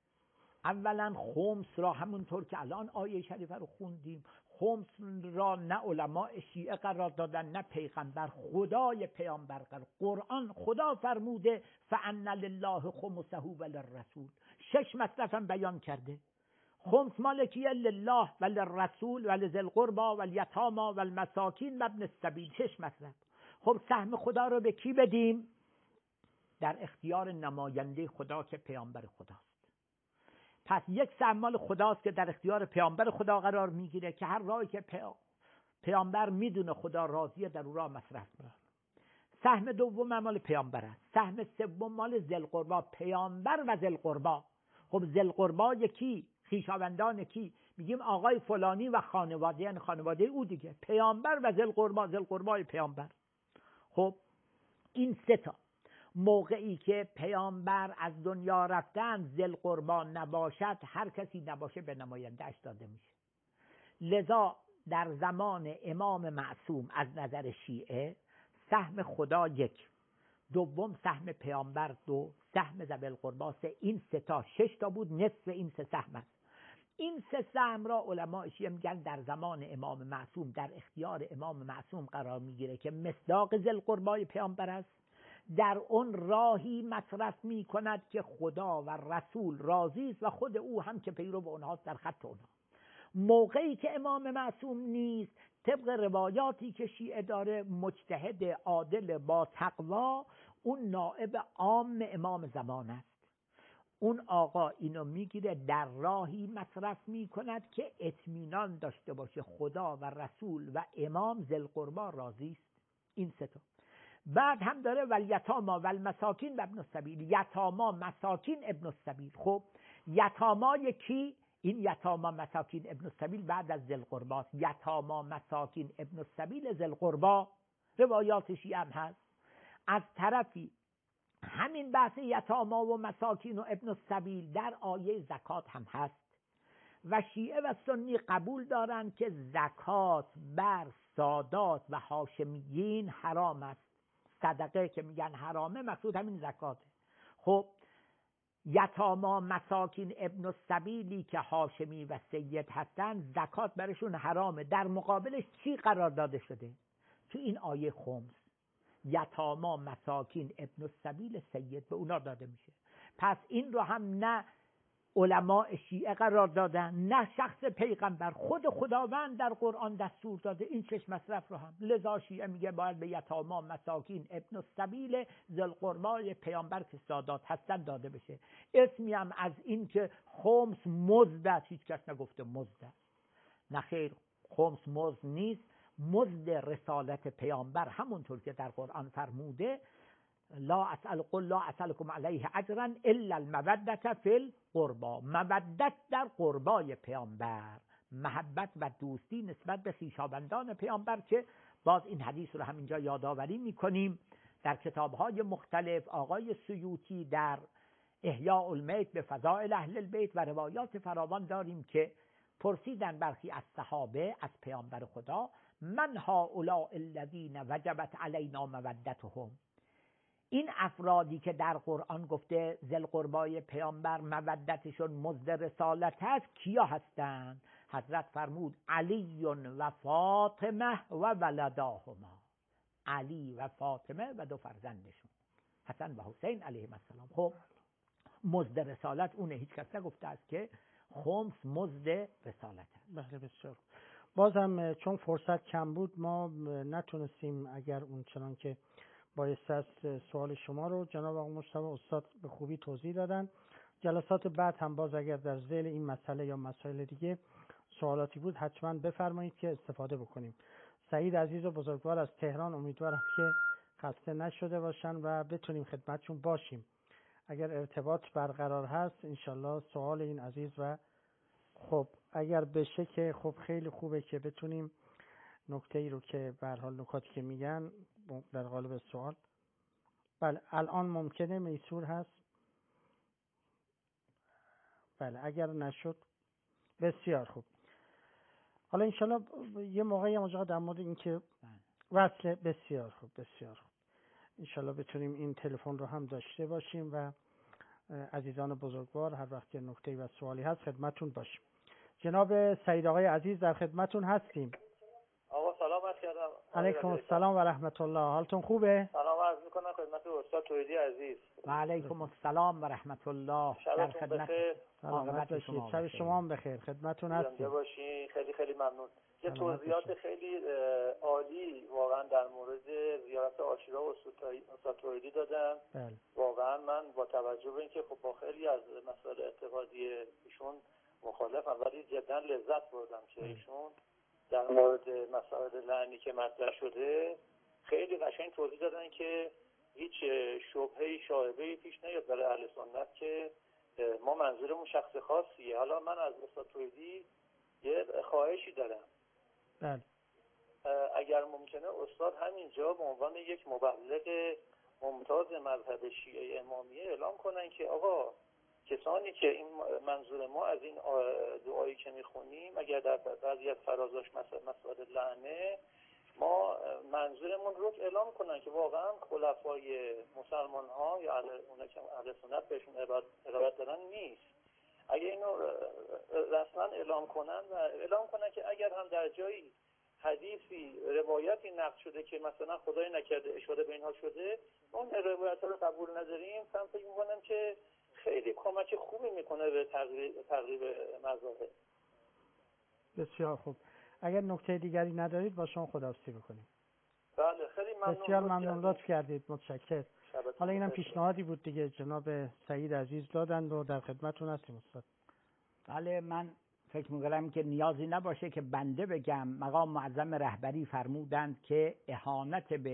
اولا خمس را همونطور که الان آیه شریفه رو خوندیم، خمس را نه علماء شیعه قرار دادن نه پیغمبر. خدای پیامبر قرار، قرآن خدا فرموده فأن لله خمسه و للرسول. شش مصرف هم بیان کرده. خمس مال کیه؟ لله و للرسول و لذی القربی و الیتامی و المساکین و ابن السبیل. شش مصرف. خب سهم خدا رو به کی بدیم؟ در اختیار نماینده خدا که پیامبر خداست. پس یک سهم مال خداست که در اختیار پیامبر خدا قرار میگیره که هر راهی که پیامبر میدونه خدا راضیه در اون راه مصرف میکنه. سهم دوم مال پیامبر است. سهم سوم مال ذی القربی، پیامبر و ذی القربی. خب ذی القربی کی؟ خویشاوندان کی؟ میگیم آقای فلانی و خانواده، یعنی خانواده او دیگه. پیامبر و ذی القربی، ذی القربی پیامبر. خب این سه تا موقعی که پیامبر از دنیا رفتن، ذی القربی نباشد، هر کسی نباشه به نماینده‌اش داده میشه. لذا در زمان امام معصوم از نظر شیعه سهم خدا یک، دوم سهم پیامبر دو، سهم ذوی القربی سه. این سه تا شش تا بود، نصف این سه سهم است. این سه سهم را علماء شیعه میگن در زمان امام معصوم در اختیار امام معصوم قرار میگیره که مصداق ذی القربی پیامبر است. در اون راهی مصرف می کند که خدا و رسول راضی است و خود او هم که پیرو به اونهاست در خط اونها. موقعی که امام معصوم نیست، طبق روایاتی که شیعه داره، مجتهد عادل با تقوا، اون نائب عام امام زمان است. اون آقا اینو میگیره در راهی مصرف می کند که اطمینان داشته باشه خدا و رسول و امام ذی القربی راضی است. این سه تا. بعد هم داره والیتاما و المساکین و ابن السبیل، یتاما مساکین ابن السبیل. خب یتاما کی؟ این یتاما مساکین ابن السبیل بعد از ذی القربا. یتاما مساکین ابن السبیل ذی القربا روایات شیعه هم هست. از طرفی همین بحث یتاما و مساکین و ابن السبیل در آیه زکات هم هست و شیعه و سنی قبول دارند که زکات بر سادات و هاشمیین حرام است. صدقه که میگن حرامه مقصود همین زکاته. خب یتاما مساکین ابن السبیلی که هاشمی و سید هستن زکات برشون حرامه. در مقابلش چی قرار داده شده تو این آیه خمس؟ یتاما مساکین ابن السبیل سید به اونا داده میشه. پس این رو هم نه علماء شیعه قرار دادن نه شخص پیغمبر، خود خداوند در قرآن دستور داده این چشم مصرف رو هم. لذا شیعه میگه باید به یتاما مساکین ابن السبیل ذی القربا پیامبر که سادات هستن داده بشه. اسمی هم از این که خمس مزد است هیچ کس نگفته مزد است. نه خیر، خمس مزد نیست، مزد رسالت پیامبر همونطور که در قرآن فرموده لا اسأل قل لا اسألكم علیه اجرا الا المودة فی القربا. مودت در قربای پیامبر، محبت و دوستی نسبت به خویشاوندان پیامبر که باز این حدیث رو همینجا یادآوری میکنیم. در کتاب‌های مختلف آقای سیوطی در احیاء المیت به فضائل اهل البیت و روایات فراوان داریم که پرسیدن برخی از صحابه از پیامبر خدا من هؤلاء الذین وجبت علینا مودتهم، این افرادی که در قرآن گفته ذی القربای پیامبر مودتشون مزد رسالت هست کیا هستند؟ حضرت فرمود علی و فاطمه و ولداهما، علی و فاطمه و دو فرزندشون حسن و حسین علیهم السلام. خب مزد رسالت اونه، هیچ کس نگفته است که خمس مزد رسالت هست. بله بسیار. بازم چون فرصت کم بود ما نتونستیم اگر اون چنان که بایست است سوال شما رو جناب آقای مجتبی استاد به خوبی توضیح دادن. جلسات بعد هم باز اگر در ذیل این مسئله یا مسائل دیگه سوالاتی بود حتما بفرمایید که استفاده بکنیم. سعید عزیز و بزرگوار از تهران، امیدوارم که خسته نشده باشن و بتونیم خدمتشون باشیم. اگر ارتباط برقرار هست انشالله سوال این عزیز و خب اگر بشه که خب خیلی خوبه که بتونیم نکته ای رو که به هر حال نکاتی که میگن در قالب سوال. بله الان ممکنه میسور هست. بله اگر نشد بسیار خوب. حالا انشالله یه موقعی هم در مورد این که وصله بسیار خوب بسیار خوب انشالله بتونیم این تلفن رو هم داشته باشیم و عزیزان بزرگوار هر وقت که نکته و سوالی هست خدمتون باشیم. جناب سعید آقای عزیز در خدمتون هستیم. آقا سلام عرض کردم. علیکم السلام و رحمت الله. حالتون خوبه؟ سلام عرض میکنم خدمت استاد توحیدی عزیز. و علیکم السلام و رحمت الله. در خدمت سلامت باشید. شب شما هم بخیر. خدمتتون هستیم. باشین. خیلی خیلی ممنون. یه توضیحات خیلی عالی واقعا در مورد زیارت عاشورا و استاد توحیدی دادن. بله. واقعا من با توجه به اینکه خب با خیلی از مسائل اعتقادی ایشون مخالفم ولی جدا لذت بردم که ایشون در مورد مسائل لعنی که مطرح شده خیلی قشنگ توضیح دادن که هیچ شبهه‌ای شایبه‌ای پیش نیاد برای اهل سنت که ما منظورمون شخص خاصیه. حالا من از استاد توحیدی یه خواهشی دارم. بله. اگر ممکنه استاد همینجا به عنوان یک مبلغ ممتاز مذهب شیعه امامیه اعلام کنن که آقا کسانی که این منظور ما از این دعایی که میخونیم اگر در بعضی از فرازاش مسائل لعنه ما منظورمون رو اعلام کنن که واقعا خلفای مسلمان ها یا اونا که اهل سنت بهشون ارادت دارن نیست. اگر اینو رسما اعلام کنن و اعلام کنن که اگر هم در جایی حدیثی روایتی نقل شده که مثلا خدای نکرده اشاره به اینها شده اون روایت رو قبول نداریم، من فکر می‌کنم که خیلی کمک خوبی میکنه به تقریب مذاهب. بسیار خوب. اگر نکته دیگری ندارید با شما خداحافظی بکنیم. بله خیلی ممنون. بسیار ممنون لطف کردید. متشکرم. حالا اینم پیشنهادی بود دیگه جناب سعید عزیز دادند و در خدمتتون هستیم استاد. بله من فکر می‌کنم که نیازی نباشه که بنده بگم. مقام معظم رهبری فرمودند که اهانت به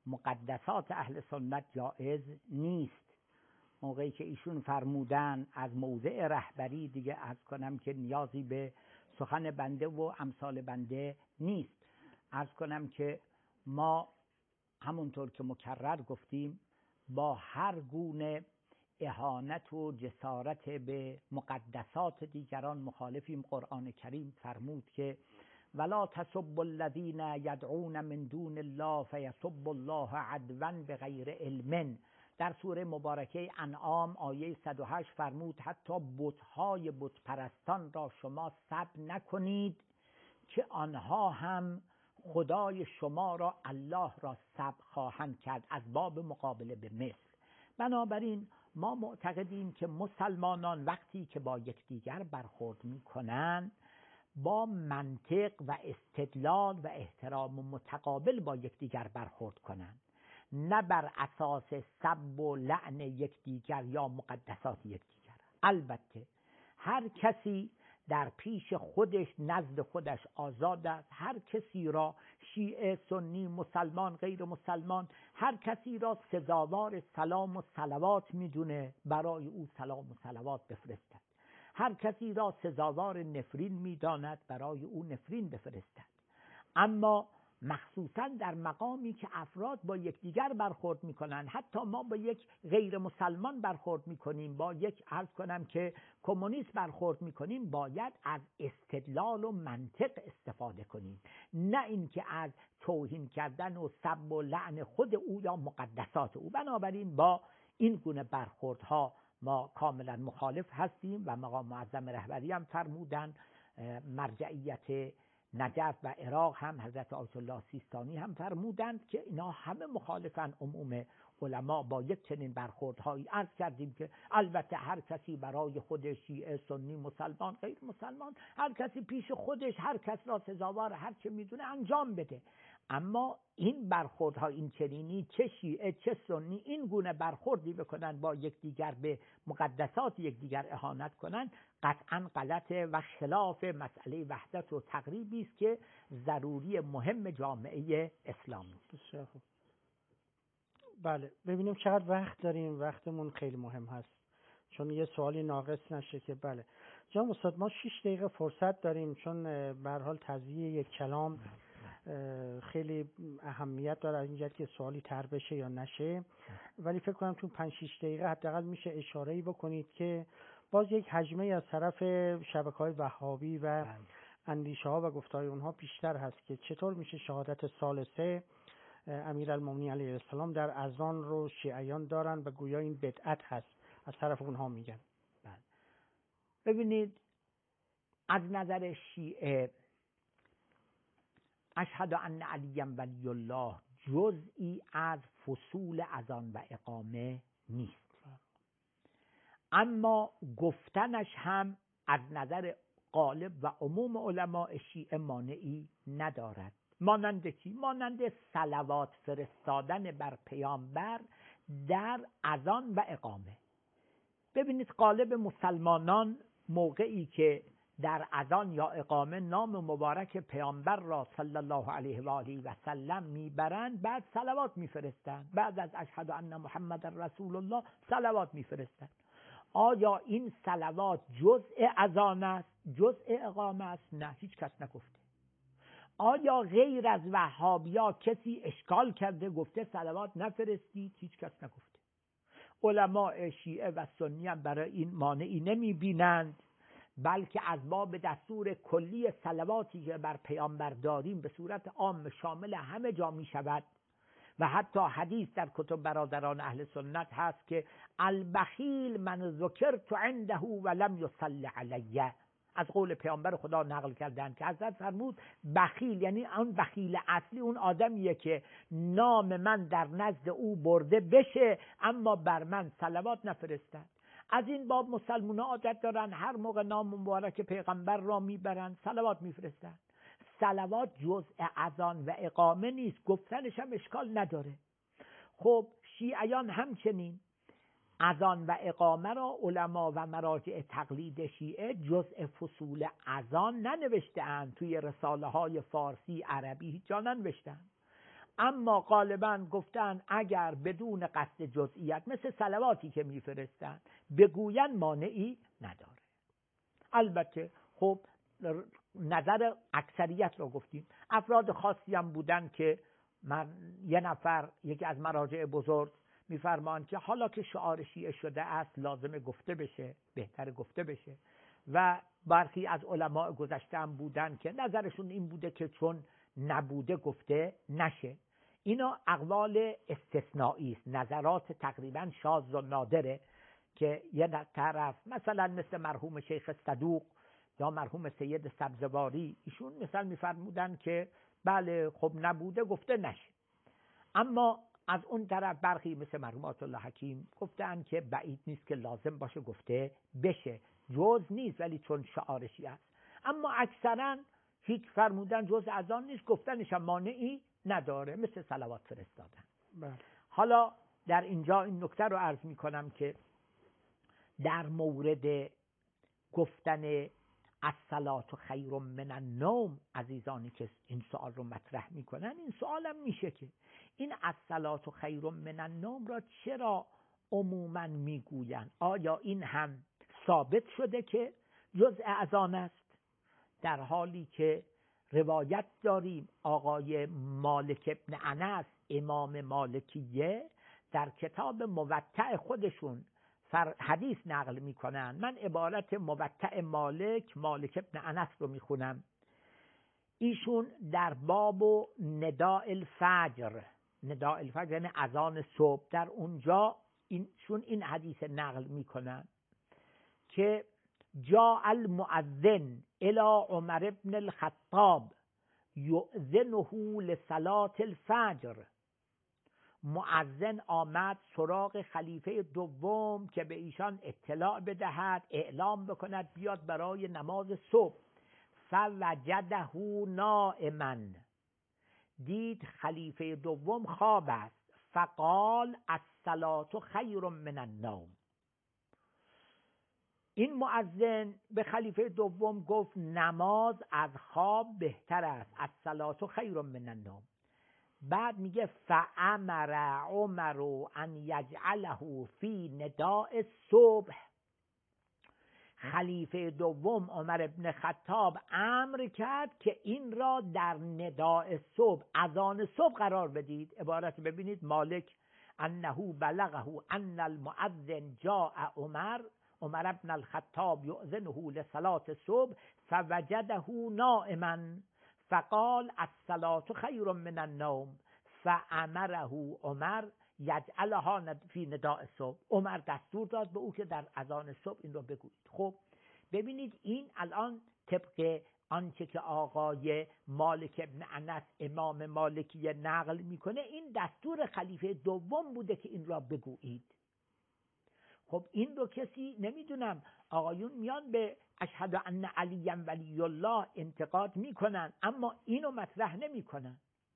مقدسات اهل سنت جایز نیست. موقعی که ایشون فرمودن از موضع رهبری دیگه عرض کنم که نیازی به سخن بنده و امثال بنده نیست. عرض کنم که ما همونطور که مکرر گفتیم با هر گونه اهانت و جسارت به مقدسات دیگران مخالفیم. قرآن کریم فرمود که ولا تسبوا الذین یدعون من دون الله فیسبوا الله عدوا بغیر علم. در سوره مبارکه انعام آیه صد و هشت فرمود حتی بت‌های بت پرستان را شما سب نکنید که آنها هم خدای شما را الله را سب خواهند کرد، از باب مقابله به مثل. بنابراین ما معتقدیم که مسلمانان وقتی که با یکدیگر برخورد می‌کنند با منطق و استدلال و احترام متقابل با یکدیگر برخورد کنند، نه بر اساس سب و لعن یکدیگر یا مقدسات یکدیگر. البته هر کسی در پیش خودش نزد خودش آزاد است. هر کسی را شیعه، سنی، مسلمان، غیر مسلمان، هر کسی را سزاوار سلام و صلوات میدونه برای او سلام و صلوات بفرستد. هر کسی را سزاوار نفرین میداند برای او نفرین بفرستد. اما مخصوصا در مقامی که افراد با یکدیگر برخورد میکنن، حتی ما با یک غیر مسلمان برخورد میکنیم، با یک عرض کنم که کمونیست برخورد میکنیم، باید از استدلال و منطق استفاده کنیم، نه اینکه از توهین کردن و سب و لعن خود او یا مقدسات او. بنابراین با این گونه برخوردها ما کاملا مخالف هستیم و مقام معظم رهبری هم فرمودن، مرجعیت نجف و عراق هم حضرت آیت الله سیستانی هم فرمودند که اینا همه مخالفن. عموم علما با یک چنین برخوردهایی عرض کردیم که البته هر کسی برای خودش، شیعه، سنی، مسلمان، غیر مسلمان، هر کسی پیش خودش هر کس را سزاوار هر چه میدونه انجام بده. اما این برخوردها این چنینی، چه شیعه چه سنی این گونه برخوردی بکنن با یکدیگر، به مقدسات یکدیگر اهانت کنن، قطعا غلطه و خلاف مسئله وحدت و تقریبی است که ضروری مهم جامعه اسلامی است. بسیار خوب. بله، ببینیم چقدر وقت داریم. وقتمون خیلی مهم هست چون یه سوالی ناقص نشه که بله. جناب استاد ما شش دقیقه فرصت داریم چون به هر حال تضییع یک کلام خیلی اهمیت داره از اینجا که سوالی طرح بشه یا نشه، ولی فکر کنم تو پنج شش دقیقه حداقل میشه اشاره‌ای بکنید که باز یک حجمه از طرف شبکه‌های وهابی و اندیشه‌ها و گفتار اونها بیشتر هست که چطور میشه شهادت ثالثه امیرالمومنین علیه السلام در اذان رو شیعیان دارن و گویا این بدعت هست از طرف اونها میگن. ببینید از نظر شیعه اشهد ان علی ولی الله جزئی از فصول اذان و اقامه نیست، اما گفتنش هم از نظر غالب و عموم علماء شیعه مانعی ندارد. مانند کی؟ مانند صلوات فرستادن بر پیامبر در اذان و اقامه. ببینید غالب مسلمانان موقعی که در اذان یا اقامه نام مبارک پیامبر را صلی الله علیه و آله و سلم میبرند، بعد صلوات میفرستند، بعد از اشهد ان محمد رسول الله صلوات میفرستند. آیا این صلوات جزء اذان است، جزء اقامه است؟ نه، هیچ کس نگفته. آیا غیر از وهابیا کسی اشکال کرده گفته صلوات نفرستید؟ هیچ کس نگفته. علماء شیعه و سنی هم برای این مانعی نمی بینند، بلکه از باب دستور کلی صلواتی که بر پیامبر داریم به صورت عام شامل همه جا می شود و حتی حدیث در کتب برادران اهل سنت هست که البخیل من ذکرت عنده ولم یصلی علیه. از قول پیامبر خدا نقل کردن که حضرت فرمود بخیل یعنی اون بخیل اصلی اون آدمیه که نام من در نزد او برده بشه اما بر من صلوات نفرستد. از این باب مسلمان‌ها عادت دارن هر موقع نام مبارک پیغمبر را میبرن صلوات میفرستن. صلوات جزء اذان و اقامه نیست، گفتنش هم اشکال نداره. خب شیعیان همچنین اذان و اقامه را علما و مراجع تقلید شیعه جزء فصول اذان ننوشته اند، توی رساله های فارسی عربی هیچ جا ننوشتند. اما غالبا گفتن اگر بدون قصد جزئیت مثل صلواتی که میفرستن بگوین مانعی نداره. البته خب نظر اکثریت رو گفتیم. افراد خاصی هم بودن که من یه نفر یکی از مراجع بزرگ میفرمان که حالا که شعار شیعه شده است لازمه گفته بشه، بهتر گفته بشه. و برخی از علماء گذشته هم بودن که نظرشون این بوده که چون نبوده گفته نشه. اینا اقوال استثنایی است، نظرات تقریبا شاذ و نادره که یه طرف مثلا مثل مرحوم شیخ صدوق یا مرحوم سید سبزواری ایشون مثلا میفرمودن که بله خب نبوده گفته نشه. اما از اون طرف برخی مثل مرحوم آیت الله حکیم گفتن که بعید نیست که لازم باشه گفته بشه، جز نیست ولی چون شعارشی است. اما اکثرا هیچ فرمودن جز از آن نیست، گفتنش هم مانعی نداره، مثل صلوات فرستادن. بله. حالا در اینجا این نکته رو عرض می کنم که در مورد گفتن الصلاة خیر من النوم، عزیزانی که این سوال رو مطرح میکنن این سوالم میشه که این الصلاة خیر من النوم را چرا عموما میگوین؟ آیا این هم ثابت شده که جزء از آن است؟ در حالی که روایت داریم آقای مالک ابن انس امام مالکیه در کتاب موطأ خودشون حدیث نقل میکنن. من عبارت موطأ مالک مالک ابن انس رو میخونم. ایشون در باب و نداء الفجر، نداء الفجر یعنی اذان صبح، در اونجا اینشون این حدیث نقل میکنن که جاء المؤذن الى عمر بن الخطاب یؤذنه لصلاة الفجر. مؤذن آمد سراغ خلیفه دوم که به ایشان اطلاع بدهد، اعلام بکند بیاد برای نماز صبح. فوجده نائما، دید خلیفه دوم خواب است. فقال الصلاة خیر من النوم. این مؤذن به خلیفه دوم گفت نماز از خواب بهتر است، الصلاة خیر من النوم. بعد میگه فامر عمر ان یجعله فی نداء الصبح. خلیفه دوم عمر ابن خطاب امر کرد که این را در نداء صبح، اذان صبح قرار بدید. عبارت ببینید، مالک انه بلغه ان المؤذن جاء عمر عمر ابن الخطاب یؤذنه لصلاة الصبح فوجده نائما فقال الصلاة خیر من النوم فامره عمر یجعلها فی نداء الصبح. عمر دستور داد به او که در اذان صبح این رو بگوید. خب ببینید این الان طبق آنچه که آقای مالک ابن انس امام مالکی نقل میکنه، این دستور خلیفه دوم بوده که این را بگویید. خب این رو کسی نمیدونم، آقایون میان به اشهد ان علی ولی الله انتقاد میکنن اما اینو مطرح نمیکنن.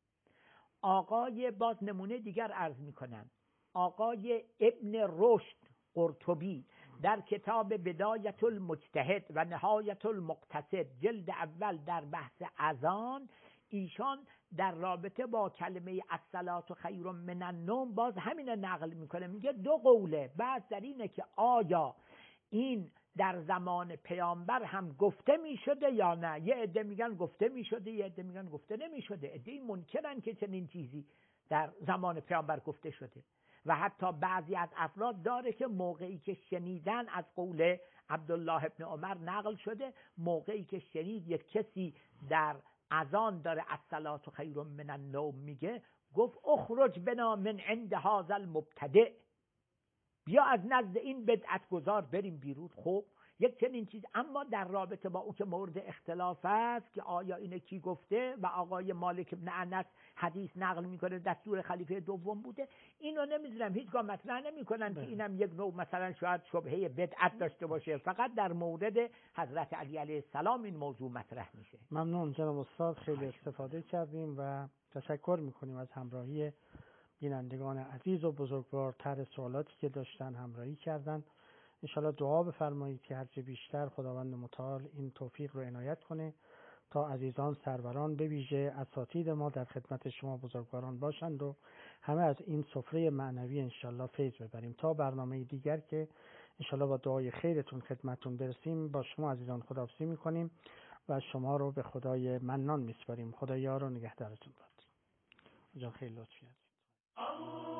آقای باز نمونه دیگر عرض میکنن، آقای ابن رشد قرطبی در کتاب بدایت المجتهد و نهایت المقتصد جلد اول در بحث اذان، ایشان در رابطه با کلمه الصلاة خیر من النوم باز همین نقل میکنه. میگه دو قوله، بعد در اینه که آیا این در زمان پیامبر هم گفته میشده یا نه. یه عده میگن گفته میشده، یه عده میگن گفته نمیشده. عده منکرن که چنین چیزی در زمان پیامبر گفته شده. و حتی بعضی از افراد داره که موقعی که شنیدن، از قول عبدالله ابن عمر نقل شده، موقعی که شنید یک کسی در اذان داره الصلاة خیر من النوم میگه، گفت اخرج بنا من عند هذا المبتدع، بیا از نزد این بدعت گذار بریم بیرون. خب یک چنین چیز. اما در رابطه با او که مورد اختلاف است که آیا اینه کی گفته و آقای مالک ابن انس حدیث نقل میکنه دستور خلیفه دوم بوده، اینو نمیدونم، هیچگاه مطرح نمیکنن که اینم یک نوع مثلا شاید شبهه بدعت داشته باشه. فقط در مورد حضرت علی علیه السلام این موضوع مطرح میشه. ممنون جناب استاد، خیلی استفاده کردیم و تشکر میکنیم از همراهی بینندگان عزیز و بزرگوار. طرح سوالاتی که داشتن همراهی کردن. انشالله دعا بفرمایید که هرچه بیشتر خداوند متعال این توفیق رو عنایت کنه تا عزیزان سروران به ویژه اساتید ما در خدمت شما بزرگواران باشند و همه از این سفره معنوی انشالله فیض ببریم. تا برنامه دیگر که انشالله با دعای خیرتون خدمتون برسیم، با شما عزیزان خداحافظی میکنیم و شما رو به خدای منان میسپاریم. خدایا رو نگهدارتون باد. جان خیلی لطفی هست.